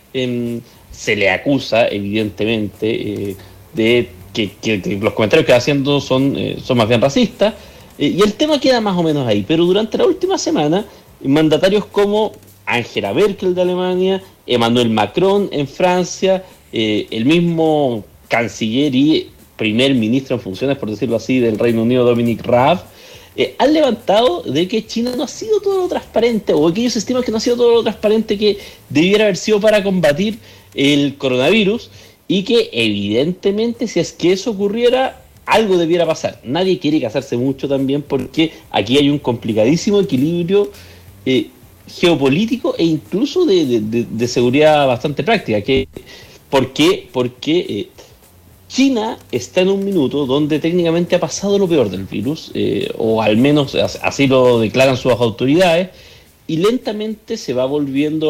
Se le acusa, evidentemente, de que los comentarios que está haciendo son más bien racistas, y el tema queda más o menos ahí. Pero durante la última semana, mandatarios como Angela Merkel de Alemania, Emmanuel Macron en Francia, el mismo canciller y primer ministro en funciones, por decirlo así, del Reino Unido, Dominic Raab, han levantado de que China no ha sido todo lo transparente, o que ellos estiman que no ha sido todo lo transparente que debiera haber sido para combatir el coronavirus, y que evidentemente si es que eso ocurriera, algo debiera pasar. Nadie quiere casarse mucho también, porque aquí hay un complicadísimo equilibrio geopolítico e incluso de seguridad bastante práctica. ¿Por qué? Porque China está en un minuto donde técnicamente ha pasado lo peor del virus, o al menos así lo declaran sus autoridades, y lentamente se va volviendo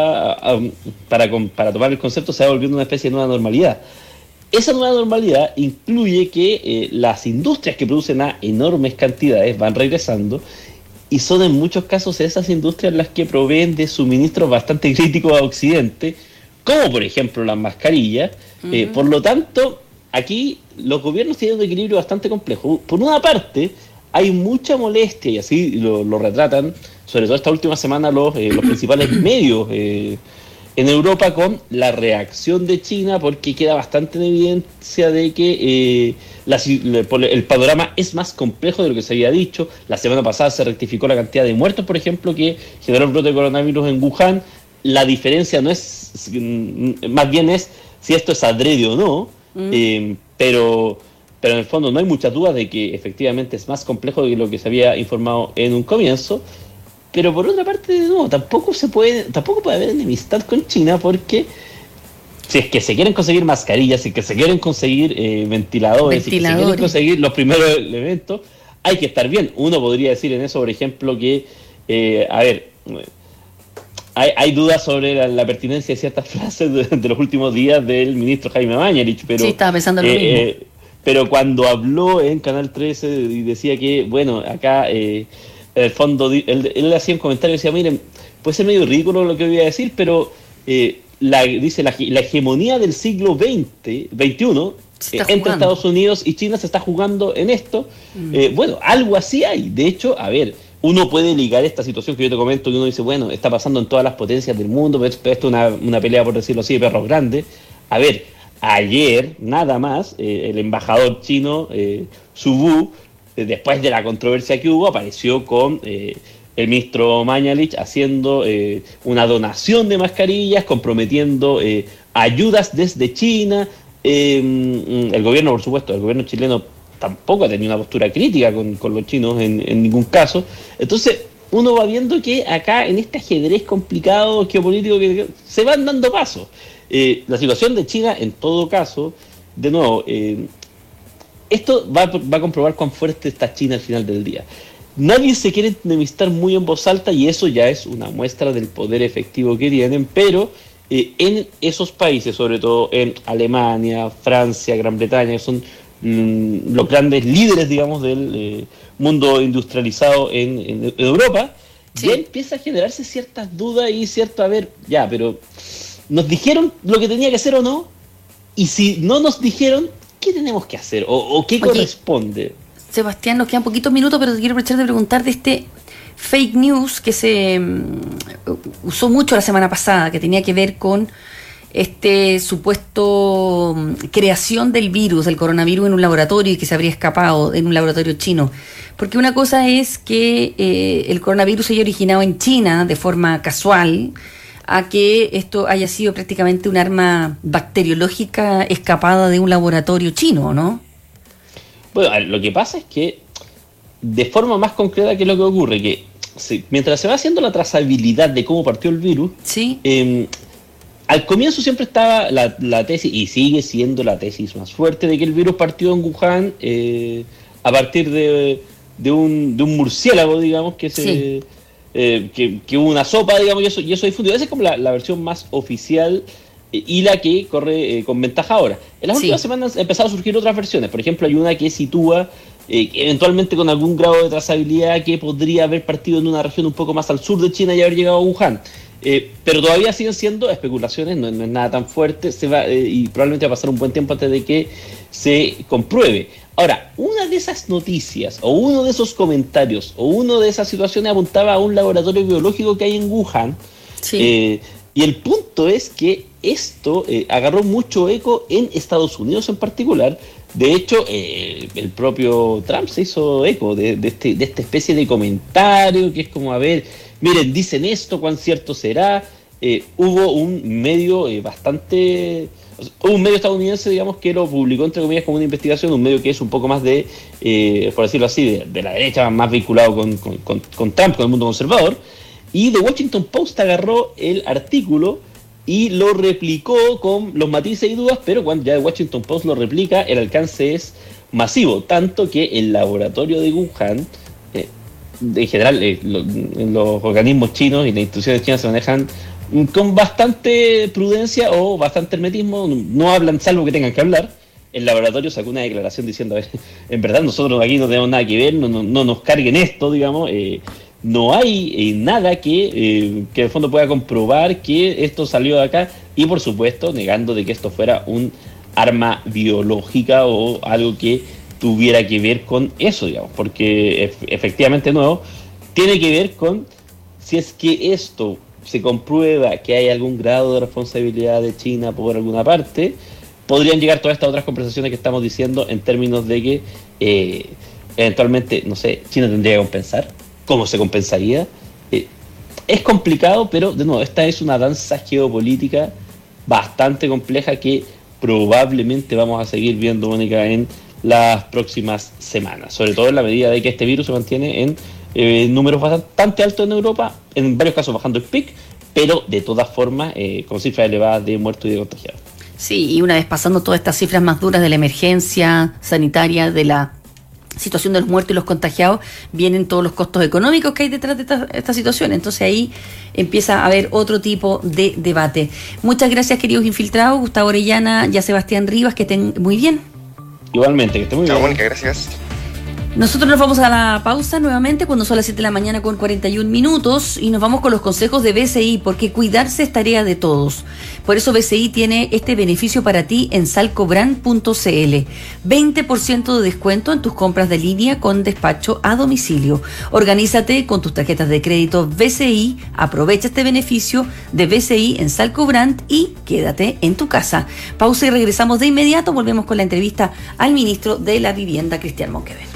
para tomar el concepto, se va volviendo una especie de nueva normalidad. Esa nueva normalidad incluye que las industrias que producen a enormes cantidades van regresando, y son en muchos casos esas industrias las que proveen de suministros bastante críticos a Occidente, como por ejemplo las mascarillas. Por lo tanto, aquí los gobiernos tienen un equilibrio bastante complejo. Por una parte, hay mucha molestia, y así lo retratan, sobre todo esta última semana, los principales medios en Europa, con la reacción de China, porque queda bastante en evidencia de que el panorama es más complejo de lo que se había dicho. La semana pasada se rectificó la cantidad de muertos, por ejemplo, que generó el brote de coronavirus en Wuhan. La diferencia no es, más bien es si esto es adrede o no, pero en el fondo no hay muchas dudas de que efectivamente es más complejo de lo que se había informado en un comienzo. Pero por otra parte, no, tampoco puede haber enemistad con China, porque si es que se quieren conseguir mascarillas, si es que se quieren conseguir ventiladores, si es que se quieren conseguir los primeros elementos, hay que estar bien. Uno podría decir en eso, por ejemplo, que, hay dudas sobre la pertinencia de ciertas frases de los últimos días del ministro Jaime Mañalich, pero... Sí, estaba pensando lo mismo. Pero cuando habló en Canal 13 y decía que, bueno, acá... en el fondo, él hacía un comentario y decía, miren, puede ser medio ridículo lo que voy a decir, pero la hegemonía del siglo XXI entre Estados Unidos y China se está jugando en esto. Bueno, algo así hay. De hecho, a ver, uno puede ligar esta situación que yo te comento, que uno dice, bueno, está pasando en todas las potencias del mundo, pero esto es una pelea, por decirlo así, de perros grandes. A ver, ayer, nada más, el embajador chino, Su Bu, después de la controversia que hubo, apareció con el ministro Mañalich haciendo una donación de mascarillas, comprometiendo ayudas desde China. El gobierno, por supuesto, el gobierno chileno tampoco ha tenido una postura crítica con los chinos en ningún caso. Entonces, uno va viendo que acá, en este ajedrez complicado geopolítico, que se van dando pasos. La situación de China, en todo caso, de nuevo... esto va a comprobar cuán fuerte está China al final del día. Nadie se quiere enemistar muy en voz alta, y eso ya es una muestra del poder efectivo que tienen, pero en esos países, sobre todo en Alemania, Francia, Gran Bretaña, que son los grandes líderes, digamos, del mundo industrializado en Europa, sí, ya empieza a generarse ciertas dudas y cierto, pero ¿nos dijeron lo que tenía que hacer o no? Y si no nos dijeron, ¿qué tenemos que hacer? ¿O qué corresponde? Sebastián, nos quedan poquitos minutos, pero te quiero aprovechar de preguntar de este fake news que se usó mucho la semana pasada, que tenía que ver con este supuesto creación del virus, del coronavirus, en un laboratorio y que se habría escapado en un laboratorio chino. Porque una cosa es que el coronavirus se haya originado en China de forma casual, a que esto haya sido prácticamente un arma bacteriológica escapada de un laboratorio chino, ¿no? Bueno, lo que pasa es que, de forma más concreta, ¿qué es lo que ocurre? Que mientras se va haciendo la trazabilidad de cómo partió el virus, sí, al comienzo siempre estaba la tesis, y sigue siendo la tesis más fuerte, de que el virus partió en Wuhan a partir de un murciélago, digamos, que se... Sí. Que hubo una sopa, digamos, y eso difundido. Esa es como la versión más oficial y la que corre con ventaja ahora. En las últimas semanas han empezado a surgir otras versiones. Por ejemplo, hay una que sitúa eventualmente con algún grado de trazabilidad que podría haber partido en una región un poco más al sur de China y haber llegado a Wuhan. Pero todavía siguen siendo especulaciones, no es nada tan fuerte, y probablemente va a pasar un buen tiempo antes de que se compruebe. Ahora, una de esas noticias, o uno de esos comentarios, o una de esas situaciones apuntaba a un laboratorio biológico que hay en Wuhan. Sí. Y el punto es que esto agarró mucho eco en Estados Unidos en particular. De hecho, el propio Trump se hizo eco de esta especie de comentario, que es como, miren, dicen esto, ¿cuán cierto será? Hubo un medio un medio estadounidense, digamos, que lo publicó, entre comillas, como una investigación, un medio que es un poco más por decirlo así, de la derecha, más vinculado con Trump, con el mundo conservador, Y The Washington Post agarró el artículo y lo replicó con los matices y dudas, pero cuando ya The Washington Post lo replica, el alcance es masivo, tanto que el laboratorio de Wuhan, en general, los organismos chinos y las instituciones chinas se manejan con bastante prudencia o bastante hermetismo, no hablan salvo que tengan que hablar. El laboratorio sacó una declaración diciendo, en verdad nosotros aquí no tenemos nada que ver, no nos carguen esto, digamos, no hay nada que en el fondo pueda comprobar que esto salió de acá, y por supuesto negando de que esto fuera un arma biológica o algo que tuviera que ver con eso, digamos, porque efectivamente nuevo tiene que ver con si es que esto se comprueba que hay algún grado de responsabilidad de China por alguna parte, podrían llegar todas estas otras conversaciones que estamos diciendo en términos de que eventualmente, no sé, China tendría que compensar. ¿Cómo se compensaría? Es complicado, pero de nuevo, esta es una danza geopolítica bastante compleja que probablemente vamos a seguir viendo, Mónica, en las próximas semanas, sobre todo en la medida de que este virus se mantiene en números bastante altos en Europa, en varios casos bajando el pic, pero de todas formas con cifras elevadas de muertos y de contagiados. Sí, y una vez pasando todas estas cifras más duras de la emergencia sanitaria, de la situación de los muertos y los contagiados, vienen todos los costos económicos que hay detrás de esta situación. Entonces ahí empieza a haber otro tipo de debate. Muchas gracias, queridos infiltrados, Gustavo Orellana y a Sebastián Rivas, que estén muy bien. Igualmente, que estén muy bien. Chao, Mónica, gracias. Nosotros nos vamos a la pausa nuevamente cuando son las 7 de la mañana con 41 minutos y nos vamos con los consejos de BCI, porque cuidarse es tarea de todos. Por eso BCI tiene este beneficio para ti en salcobrand.cl. 20% de descuento en tus compras de línea con despacho a domicilio. Organízate con tus tarjetas de crédito BCI, aprovecha este beneficio de BCI en Salcobrand y quédate en tu casa. Pausa y regresamos de inmediato. Volvemos con la entrevista al ministro de la Vivienda, Cristian Monkever.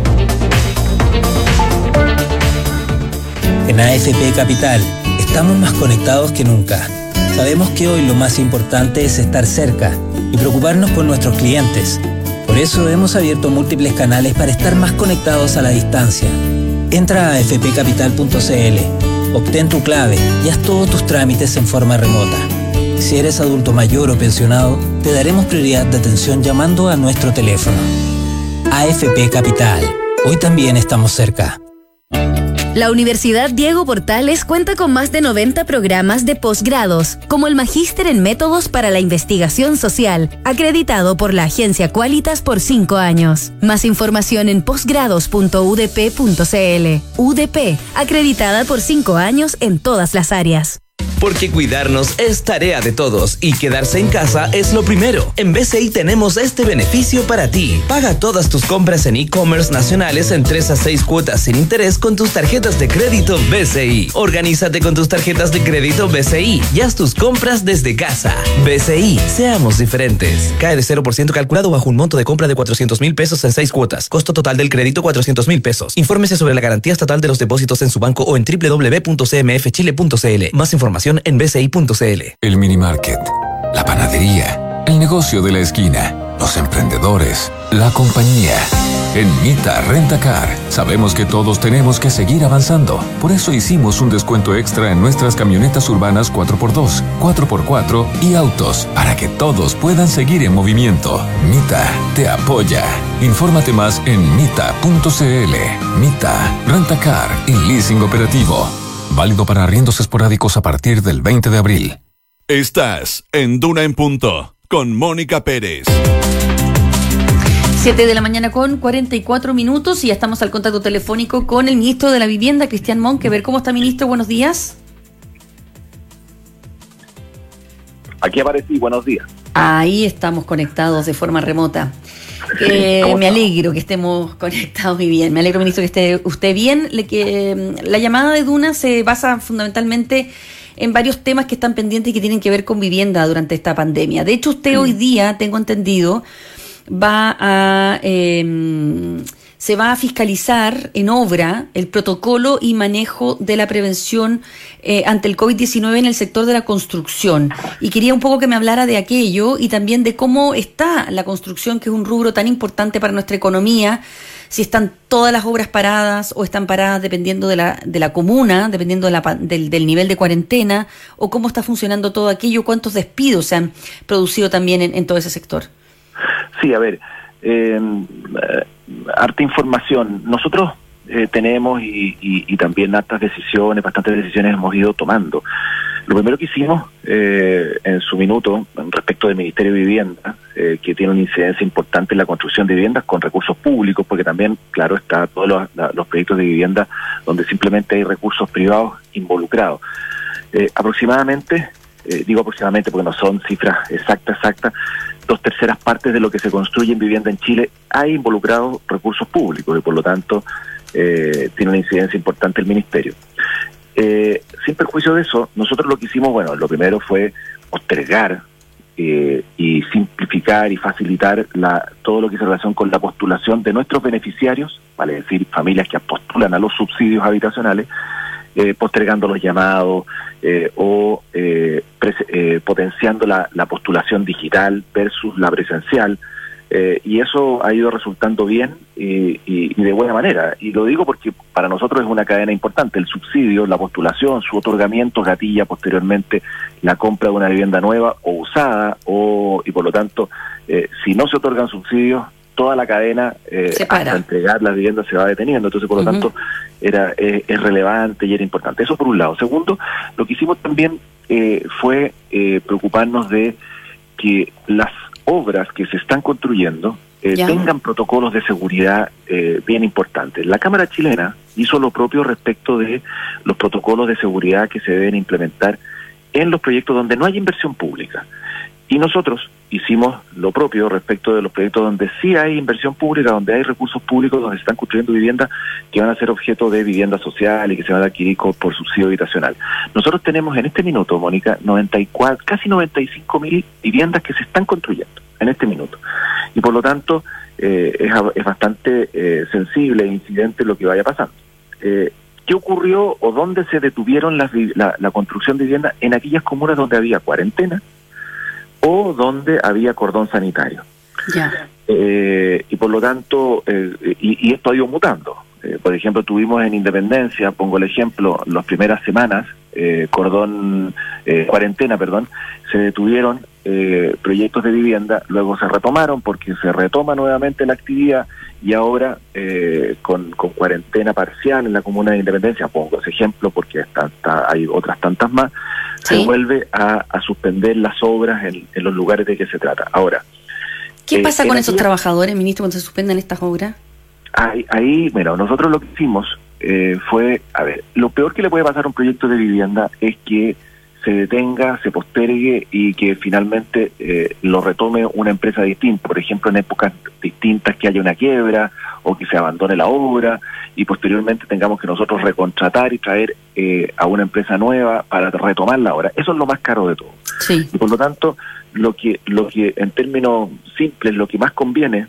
En AFP Capital estamos más conectados que nunca. Sabemos que hoy lo más importante es estar cerca y preocuparnos por nuestros clientes. Por eso hemos abierto múltiples canales para estar más conectados a la distancia. Entra a afpcapital.cl, obtén tu clave y haz todos tus trámites en forma remota. Si eres adulto mayor o pensionado, te daremos prioridad de atención llamando a nuestro teléfono. AFP Capital. Hoy también estamos cerca. La Universidad Diego Portales cuenta con más de 90 programas de posgrados, como el Magíster en Métodos para la Investigación Social, acreditado por la agencia Qualitas por 5 años. Más información en posgrados.udp.cl. UDP, acreditada por 5 años en todas las áreas. Porque cuidarnos es tarea de todos y quedarse en casa es lo primero. En BCI tenemos este beneficio para ti. Paga todas tus compras en e-commerce nacionales en 3 a 6 cuotas sin interés con tus tarjetas de crédito BCI. Organízate con tus tarjetas de crédito BCI y haz tus compras desde casa. BCI, seamos diferentes. Cae de 0% calculado bajo un monto de compra de 400,000 pesos en 6 cuotas. Costo total del crédito 400,000 pesos. Infórmese sobre la garantía estatal de los depósitos en su banco o en www.cmfchile.cl. Más información en bci.cl. El mini market, la panadería, el negocio de la esquina, los emprendedores, la compañía. En Mita Rentacar sabemos que todos tenemos que seguir avanzando. Por eso hicimos un descuento extra en nuestras camionetas urbanas 4x2, 4x4 y autos, para que todos puedan seguir en movimiento. Mita te apoya. Infórmate más en mita.cl. Mita Rentacar y Leasing Operativo. Válido para arriendos esporádicos a partir del 20 de abril. Estás en Duna en Punto con Mónica Pérez. 7 de la mañana con 44 minutos y ya estamos al contacto telefónico con el ministro de la Vivienda, Cristian Monkever. ¿Cómo está, ministro? Buenos días. Aquí aparecí, buenos días. Ahí estamos conectados de forma remota. Me alegro que estemos conectados y bien. Me alegro, ministro, que esté usted bien. La llamada de Duna se basa fundamentalmente en varios temas que están pendientes y que tienen que ver con vivienda durante esta pandemia. De hecho, usted hoy día, tengo entendido, se va a fiscalizar en obra el protocolo y manejo de la prevención ante el COVID-19 en el sector de la construcción. Y quería un poco que me hablara de aquello y también de cómo está la construcción, que es un rubro tan importante para nuestra economía, si están todas las obras paradas o están paradas dependiendo de la comuna, dependiendo del nivel de cuarentena, o cómo está funcionando todo aquello, cuántos despidos se han producido también en todo ese sector. Sí, a ver, harta información. Nosotros tenemos y también bastantes decisiones hemos ido tomando. Lo primero que hicimos en su minuto respecto del Ministerio de Vivienda, que tiene una incidencia importante en la construcción de viviendas con recursos públicos, porque también, claro, está todos los proyectos de vivienda donde simplemente hay recursos privados involucrados. Aproximadamente, digo aproximadamente porque no son cifras exactas, 2/3 partes de lo que se construye en vivienda en Chile hay involucrados recursos públicos y por lo tanto tiene una incidencia importante el Ministerio. Sin perjuicio de eso, nosotros lo que hicimos, lo primero fue postergar y simplificar y facilitar todo lo que se relaciona con la postulación de nuestros beneficiarios, vale decir, familias que postulan a los subsidios habitacionales, postergando los llamados o potenciando la postulación digital versus la presencial. Y eso ha ido resultando bien y de buena manera. Y lo digo porque para nosotros es una cadena importante. El subsidio, la postulación, su otorgamiento gatilla posteriormente la compra de una vivienda nueva o usada, y por lo tanto, si no se otorgan subsidios, toda la cadena hasta entregar las viviendas se va deteniendo. Entonces, por lo tanto, es relevante y era importante. Eso por un lado. Segundo, lo que hicimos también fue preocuparnos de que las obras que se están construyendo tengan protocolos de seguridad bien importantes. La Cámara chilena hizo lo propio respecto de los protocolos de seguridad que se deben implementar en los proyectos donde no hay inversión pública. Y nosotros hicimos lo propio respecto de los proyectos donde sí hay inversión pública, donde hay recursos públicos, donde se están construyendo viviendas que van a ser objeto de vivienda social y que se van a adquirir por subsidio habitacional. Nosotros tenemos en este minuto, Mónica, casi 95.000 viviendas que se están construyendo en este minuto. Y por lo tanto, es bastante sensible e incidente lo que vaya pasando. ¿Qué ocurrió o dónde se detuvieron la construcción de viviendas? En aquellas comunas donde había cuarentena o donde había cordón sanitario. Y por lo tanto, y esto ha ido mutando. Por ejemplo, tuvimos en Independencia, pongo el ejemplo, las primeras semanas, cuarentena, se detuvieron proyectos de vivienda, luego se retomaron porque se retoma nuevamente la actividad y ahora con cuarentena parcial en la comuna de Independencia, pongo ese ejemplo porque hay otras tantas más, se vuelve a suspender las obras en los lugares de que se trata. Ahora, ¿qué pasa con esos trabajadores, ministro, cuando se suspenden estas obras? Ahí, nosotros lo que hicimos fue, lo peor que le puede pasar a un proyecto de vivienda es que se detenga, se postergue y que finalmente lo retome una empresa distinta, por ejemplo en épocas distintas que haya una quiebra o que se abandone la obra y posteriormente tengamos que nosotros recontratar y traer a una empresa nueva para retomar la obra. Eso es lo más caro de todo. Sí. Y por lo tanto, lo que en términos simples, lo que más conviene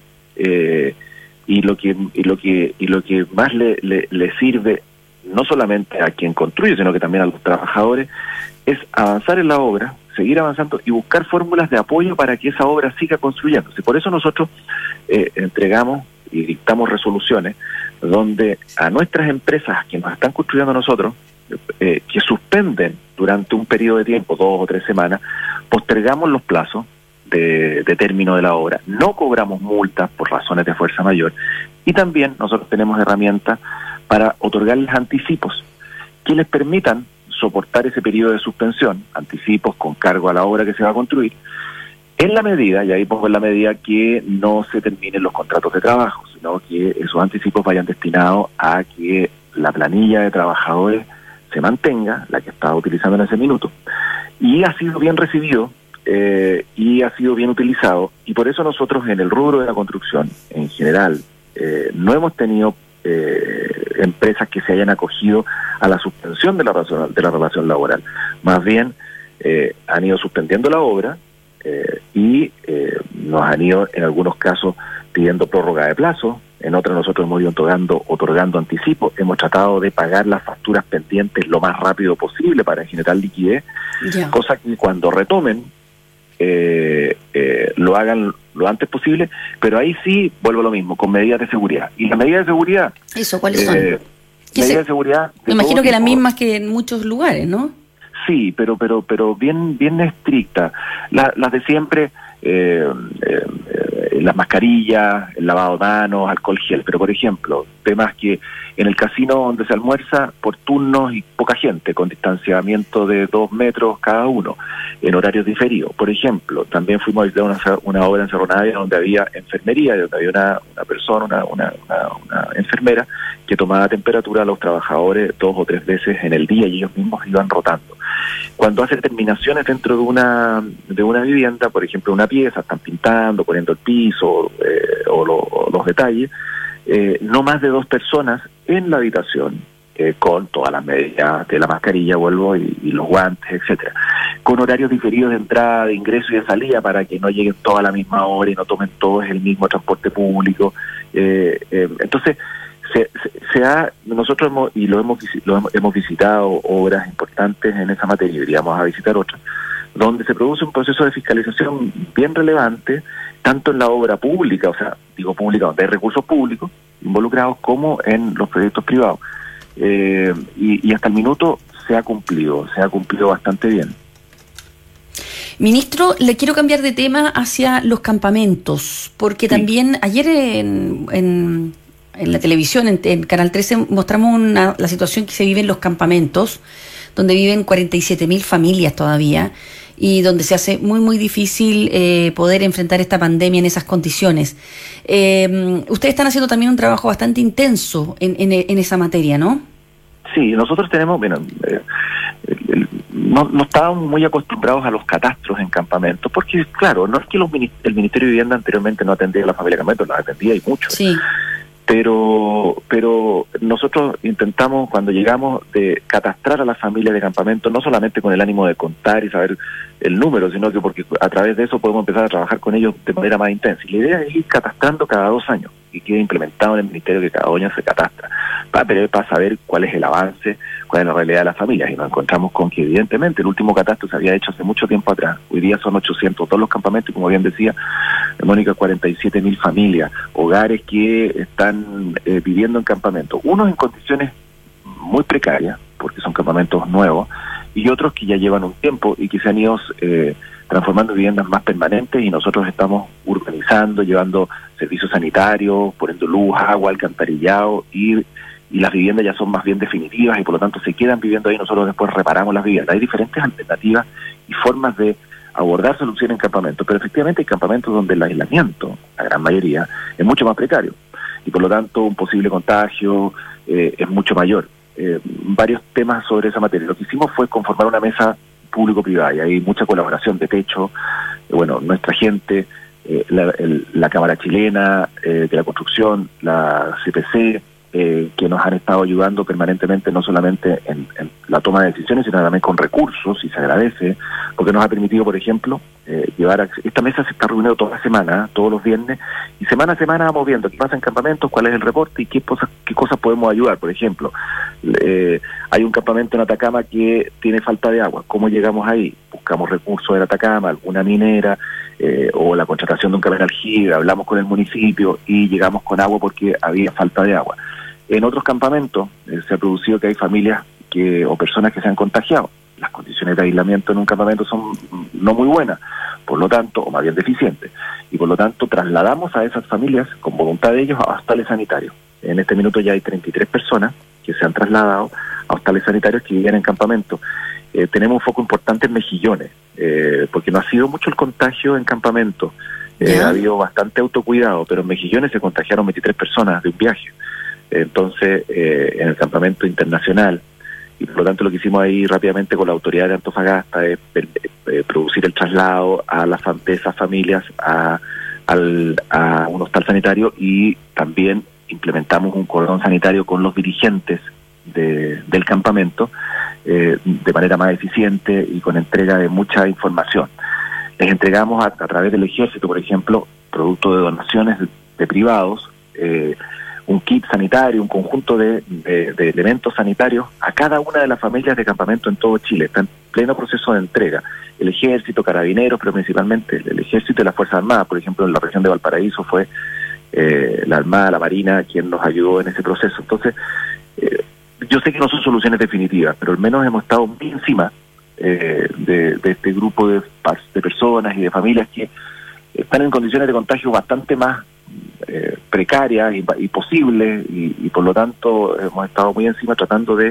y lo que más le sirve no solamente a quien construye, sino que también a los trabajadores, es avanzar en la obra, seguir avanzando y buscar fórmulas de apoyo para que esa obra siga construyéndose. Por eso nosotros entregamos y dictamos resoluciones donde a nuestras empresas que nos están construyendo nosotros, que suspenden durante un periodo de tiempo, 2 o 3 semanas, postergamos los plazos de término de la obra, no cobramos multas por razones de fuerza mayor y también nosotros tenemos herramientas para otorgarles anticipos que les permitan soportar ese periodo de suspensión, anticipos con cargo a la obra que se va a construir, en la medida, y ahí pongo en la medida que no se terminen los contratos de trabajo, sino que esos anticipos vayan destinados a que la planilla de trabajadores se mantenga, la que estaba utilizando en ese minuto. Y ha sido bien recibido y ha sido bien utilizado, y por eso nosotros en el rubro de la construcción, en general, no hemos tenido empresas que se hayan acogido a la suspensión de la relación laboral. Más bien han ido suspendiendo la obra y nos han ido en algunos casos pidiendo prórroga de plazo, en otros nosotros hemos ido otorgando anticipos, hemos tratado de pagar las facturas pendientes lo más rápido posible para generar liquidez, cosa que cuando retomen lo hagan lo antes posible, pero ahí sí vuelvo a lo mismo, con medidas de seguridad. Y las medidas de seguridad... ¿Eso cuáles son? Medidas de seguridad... Me imagino que las mismas que en muchos lugares, ¿no? Sí, pero bien estrictas. Las de siempre, las mascarillas, el lavado de manos, alcohol gel. Pero, por ejemplo, temas que en el casino donde se almuerza por turnos y poca gente, con distanciamiento de 2 metros cada uno, en horarios diferidos. Por ejemplo, también fuimos a visitar una obra en Cerro Navia donde había enfermería, donde había una persona, una enfermera, que tomaba temperatura a los trabajadores 2 o 3 veces en el día y ellos mismos iban rotando. Cuando hacen terminaciones dentro de una vivienda, por ejemplo una pieza, están pintando, poniendo el piso o los detalles, no más de 2 personas en la habitación, con todas las medidas de la mascarilla, y los guantes, etcétera, con horarios diferidos de entrada, de ingreso y de salida para que no lleguen todos a la misma hora y no tomen todos el mismo transporte público. Entonces, nosotros hemos visitado obras importantes en esa materia, iríamos a visitar otras, donde se produce un proceso de fiscalización bien relevante, tanto en la obra pública, o sea, digo pública, donde hay recursos públicos involucrados, como en los proyectos privados. Y hasta el minuto se ha cumplido bastante bien. Ministro, le quiero cambiar de tema hacia los campamentos, porque también ayer en la televisión, en Canal 13, mostramos la situación que se vive en los campamentos, donde viven 47.000 familias todavía, y donde se hace muy, muy difícil poder enfrentar esta pandemia en esas condiciones. Ustedes están haciendo también un trabajo bastante intenso en esa materia, ¿no? Sí, nosotros tenemos, no estábamos muy acostumbrados a los catastros en campamentos, porque claro, no es que el Ministerio de Vivienda anteriormente no atendía a la familia de campamentos, la atendía y mucho. Sí. Pero nosotros intentamos, cuando llegamos, de catastrar a las familias de campamento, no solamente con el ánimo de contar y saber el número, sino que porque a través de eso podemos empezar a trabajar con ellos de manera más intensa. Y la idea es ir catastrando cada 2 años, y quede implementado en el Ministerio que cada 2 años se catastra, para saber cuál es el avance, cuál es la realidad de las familias. Y nos encontramos con que evidentemente el último catastro se había hecho hace mucho tiempo atrás. Hoy día son 802 los campamentos, y como bien decía Mónica, 47.000 familias, hogares que están viviendo en campamentos, unos en condiciones muy precarias, porque son campamentos nuevos, y otros que ya llevan un tiempo y que se han ido transformando en viviendas más permanentes, y nosotros estamos urbanizando, llevando servicios sanitarios, poniendo luz, agua, alcantarillado, y las viviendas ya son más bien definitivas y por lo tanto se quedan viviendo ahí. Nosotros después reparamos las viviendas. Hay diferentes alternativas y formas de abordar soluciones en campamentos, pero efectivamente hay campamentos donde el aislamiento, la gran mayoría, es mucho más precario y por lo tanto un posible contagio es mucho mayor. Varios temas sobre esa materia. Lo que hicimos fue conformar una mesa público-privada, y hay mucha colaboración de Techo, nuestra gente, la Cámara Chilena de la Construcción, la CPC, que nos han estado ayudando permanentemente, no solamente en la toma de decisiones, sino también con recursos, y se agradece, porque nos ha permitido, por ejemplo, esta mesa se está reuniendo toda la semana, todos los viernes, y semana a semana vamos viendo qué pasa en campamentos, cuál es el reporte y qué cosas podemos ayudar. Por ejemplo, hay un campamento en Atacama que tiene falta de agua. ¿Cómo llegamos ahí? Buscamos recursos en Atacama, alguna minera, o la contratación de un camión aljibe, hablamos con el municipio y llegamos con agua porque había falta de agua. En otros campamentos se ha producido que hay familias o personas que se han contagiado. Las condiciones de aislamiento en un campamento son no muy buenas, por lo tanto, o más bien deficientes, y por lo tanto trasladamos a esas familias, con voluntad de ellos, a hostales sanitarios. En este minuto ya hay 33 personas que se han trasladado a hostales sanitarios que viven en campamento. Tenemos un foco importante en Mejillones, porque no ha sido mucho el contagio en campamento. Ha habido bastante autocuidado, pero en Mejillones se contagiaron 23 personas de un viaje. Entonces, en el campamento internacional, y por lo tanto lo que hicimos ahí rápidamente con la autoridad de Antofagasta es producir el traslado de esas familias a un hostal sanitario, y también implementamos un cordón sanitario con los dirigentes del campamento de manera más eficiente y con entrega de mucha información. Les entregamos a través del Ejército, por ejemplo, producto de donaciones de privados, un kit sanitario, un conjunto de elementos sanitarios a cada una de las familias de campamento en todo Chile. Están pleno proceso de entrega. El Ejército, Carabineros, pero principalmente el Ejército y las Fuerzas Armadas. Por ejemplo, en la región de Valparaíso fue la Armada, la Marina, quien nos ayudó en ese proceso. Entonces, yo sé que no son soluciones definitivas, pero al menos hemos estado muy encima de este grupo de personas y de familias que están en condiciones de contagio bastante más precarias y posibles, y por lo tanto hemos estado muy encima tratando de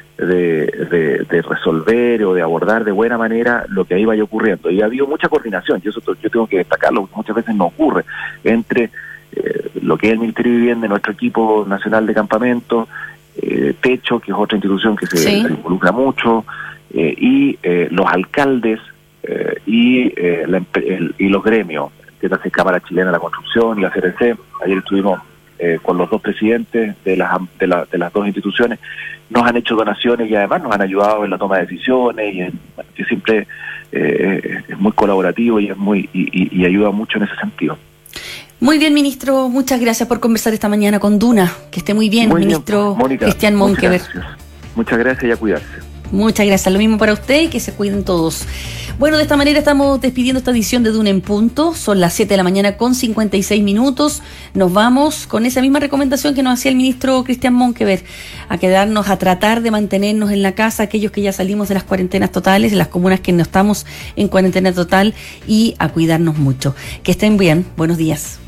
resolver o de abordar de buena manera lo que ahí vaya ocurriendo. Y ha habido mucha coordinación, y eso yo tengo que destacarlo, porque muchas veces no ocurre, entre lo que es el Ministerio de Vivienda, nuestro equipo nacional de campamento, Techo, que es otra institución que se involucra mucho, y los alcaldes y los gremios, que es la Cámara Chilena de la Construcción y la CRC. Ayer estuvimos con los dos presidentes de las dos instituciones. Nos han hecho donaciones y además nos han ayudado en la toma de decisiones, que siempre es muy colaborativo y ayuda mucho en ese sentido. Muy bien, ministro, muchas gracias por conversar esta mañana con Duna. Que esté muy bien, ministro Mónica, Cristian Monkever. Muchas gracias y a cuidarse. Muchas gracias, lo mismo para usted y que se cuiden todos. Bueno, de esta manera estamos despidiendo esta edición de Duna en Punto. Son las 7 de la mañana con 56 minutos. Nos vamos con esa misma recomendación que nos hacía el ministro Cristian Monkever, a quedarnos, a tratar de mantenernos en la casa, aquellos que ya salimos de las cuarentenas totales, en las comunas que no estamos en cuarentena total, y a cuidarnos mucho. Que estén bien, buenos días.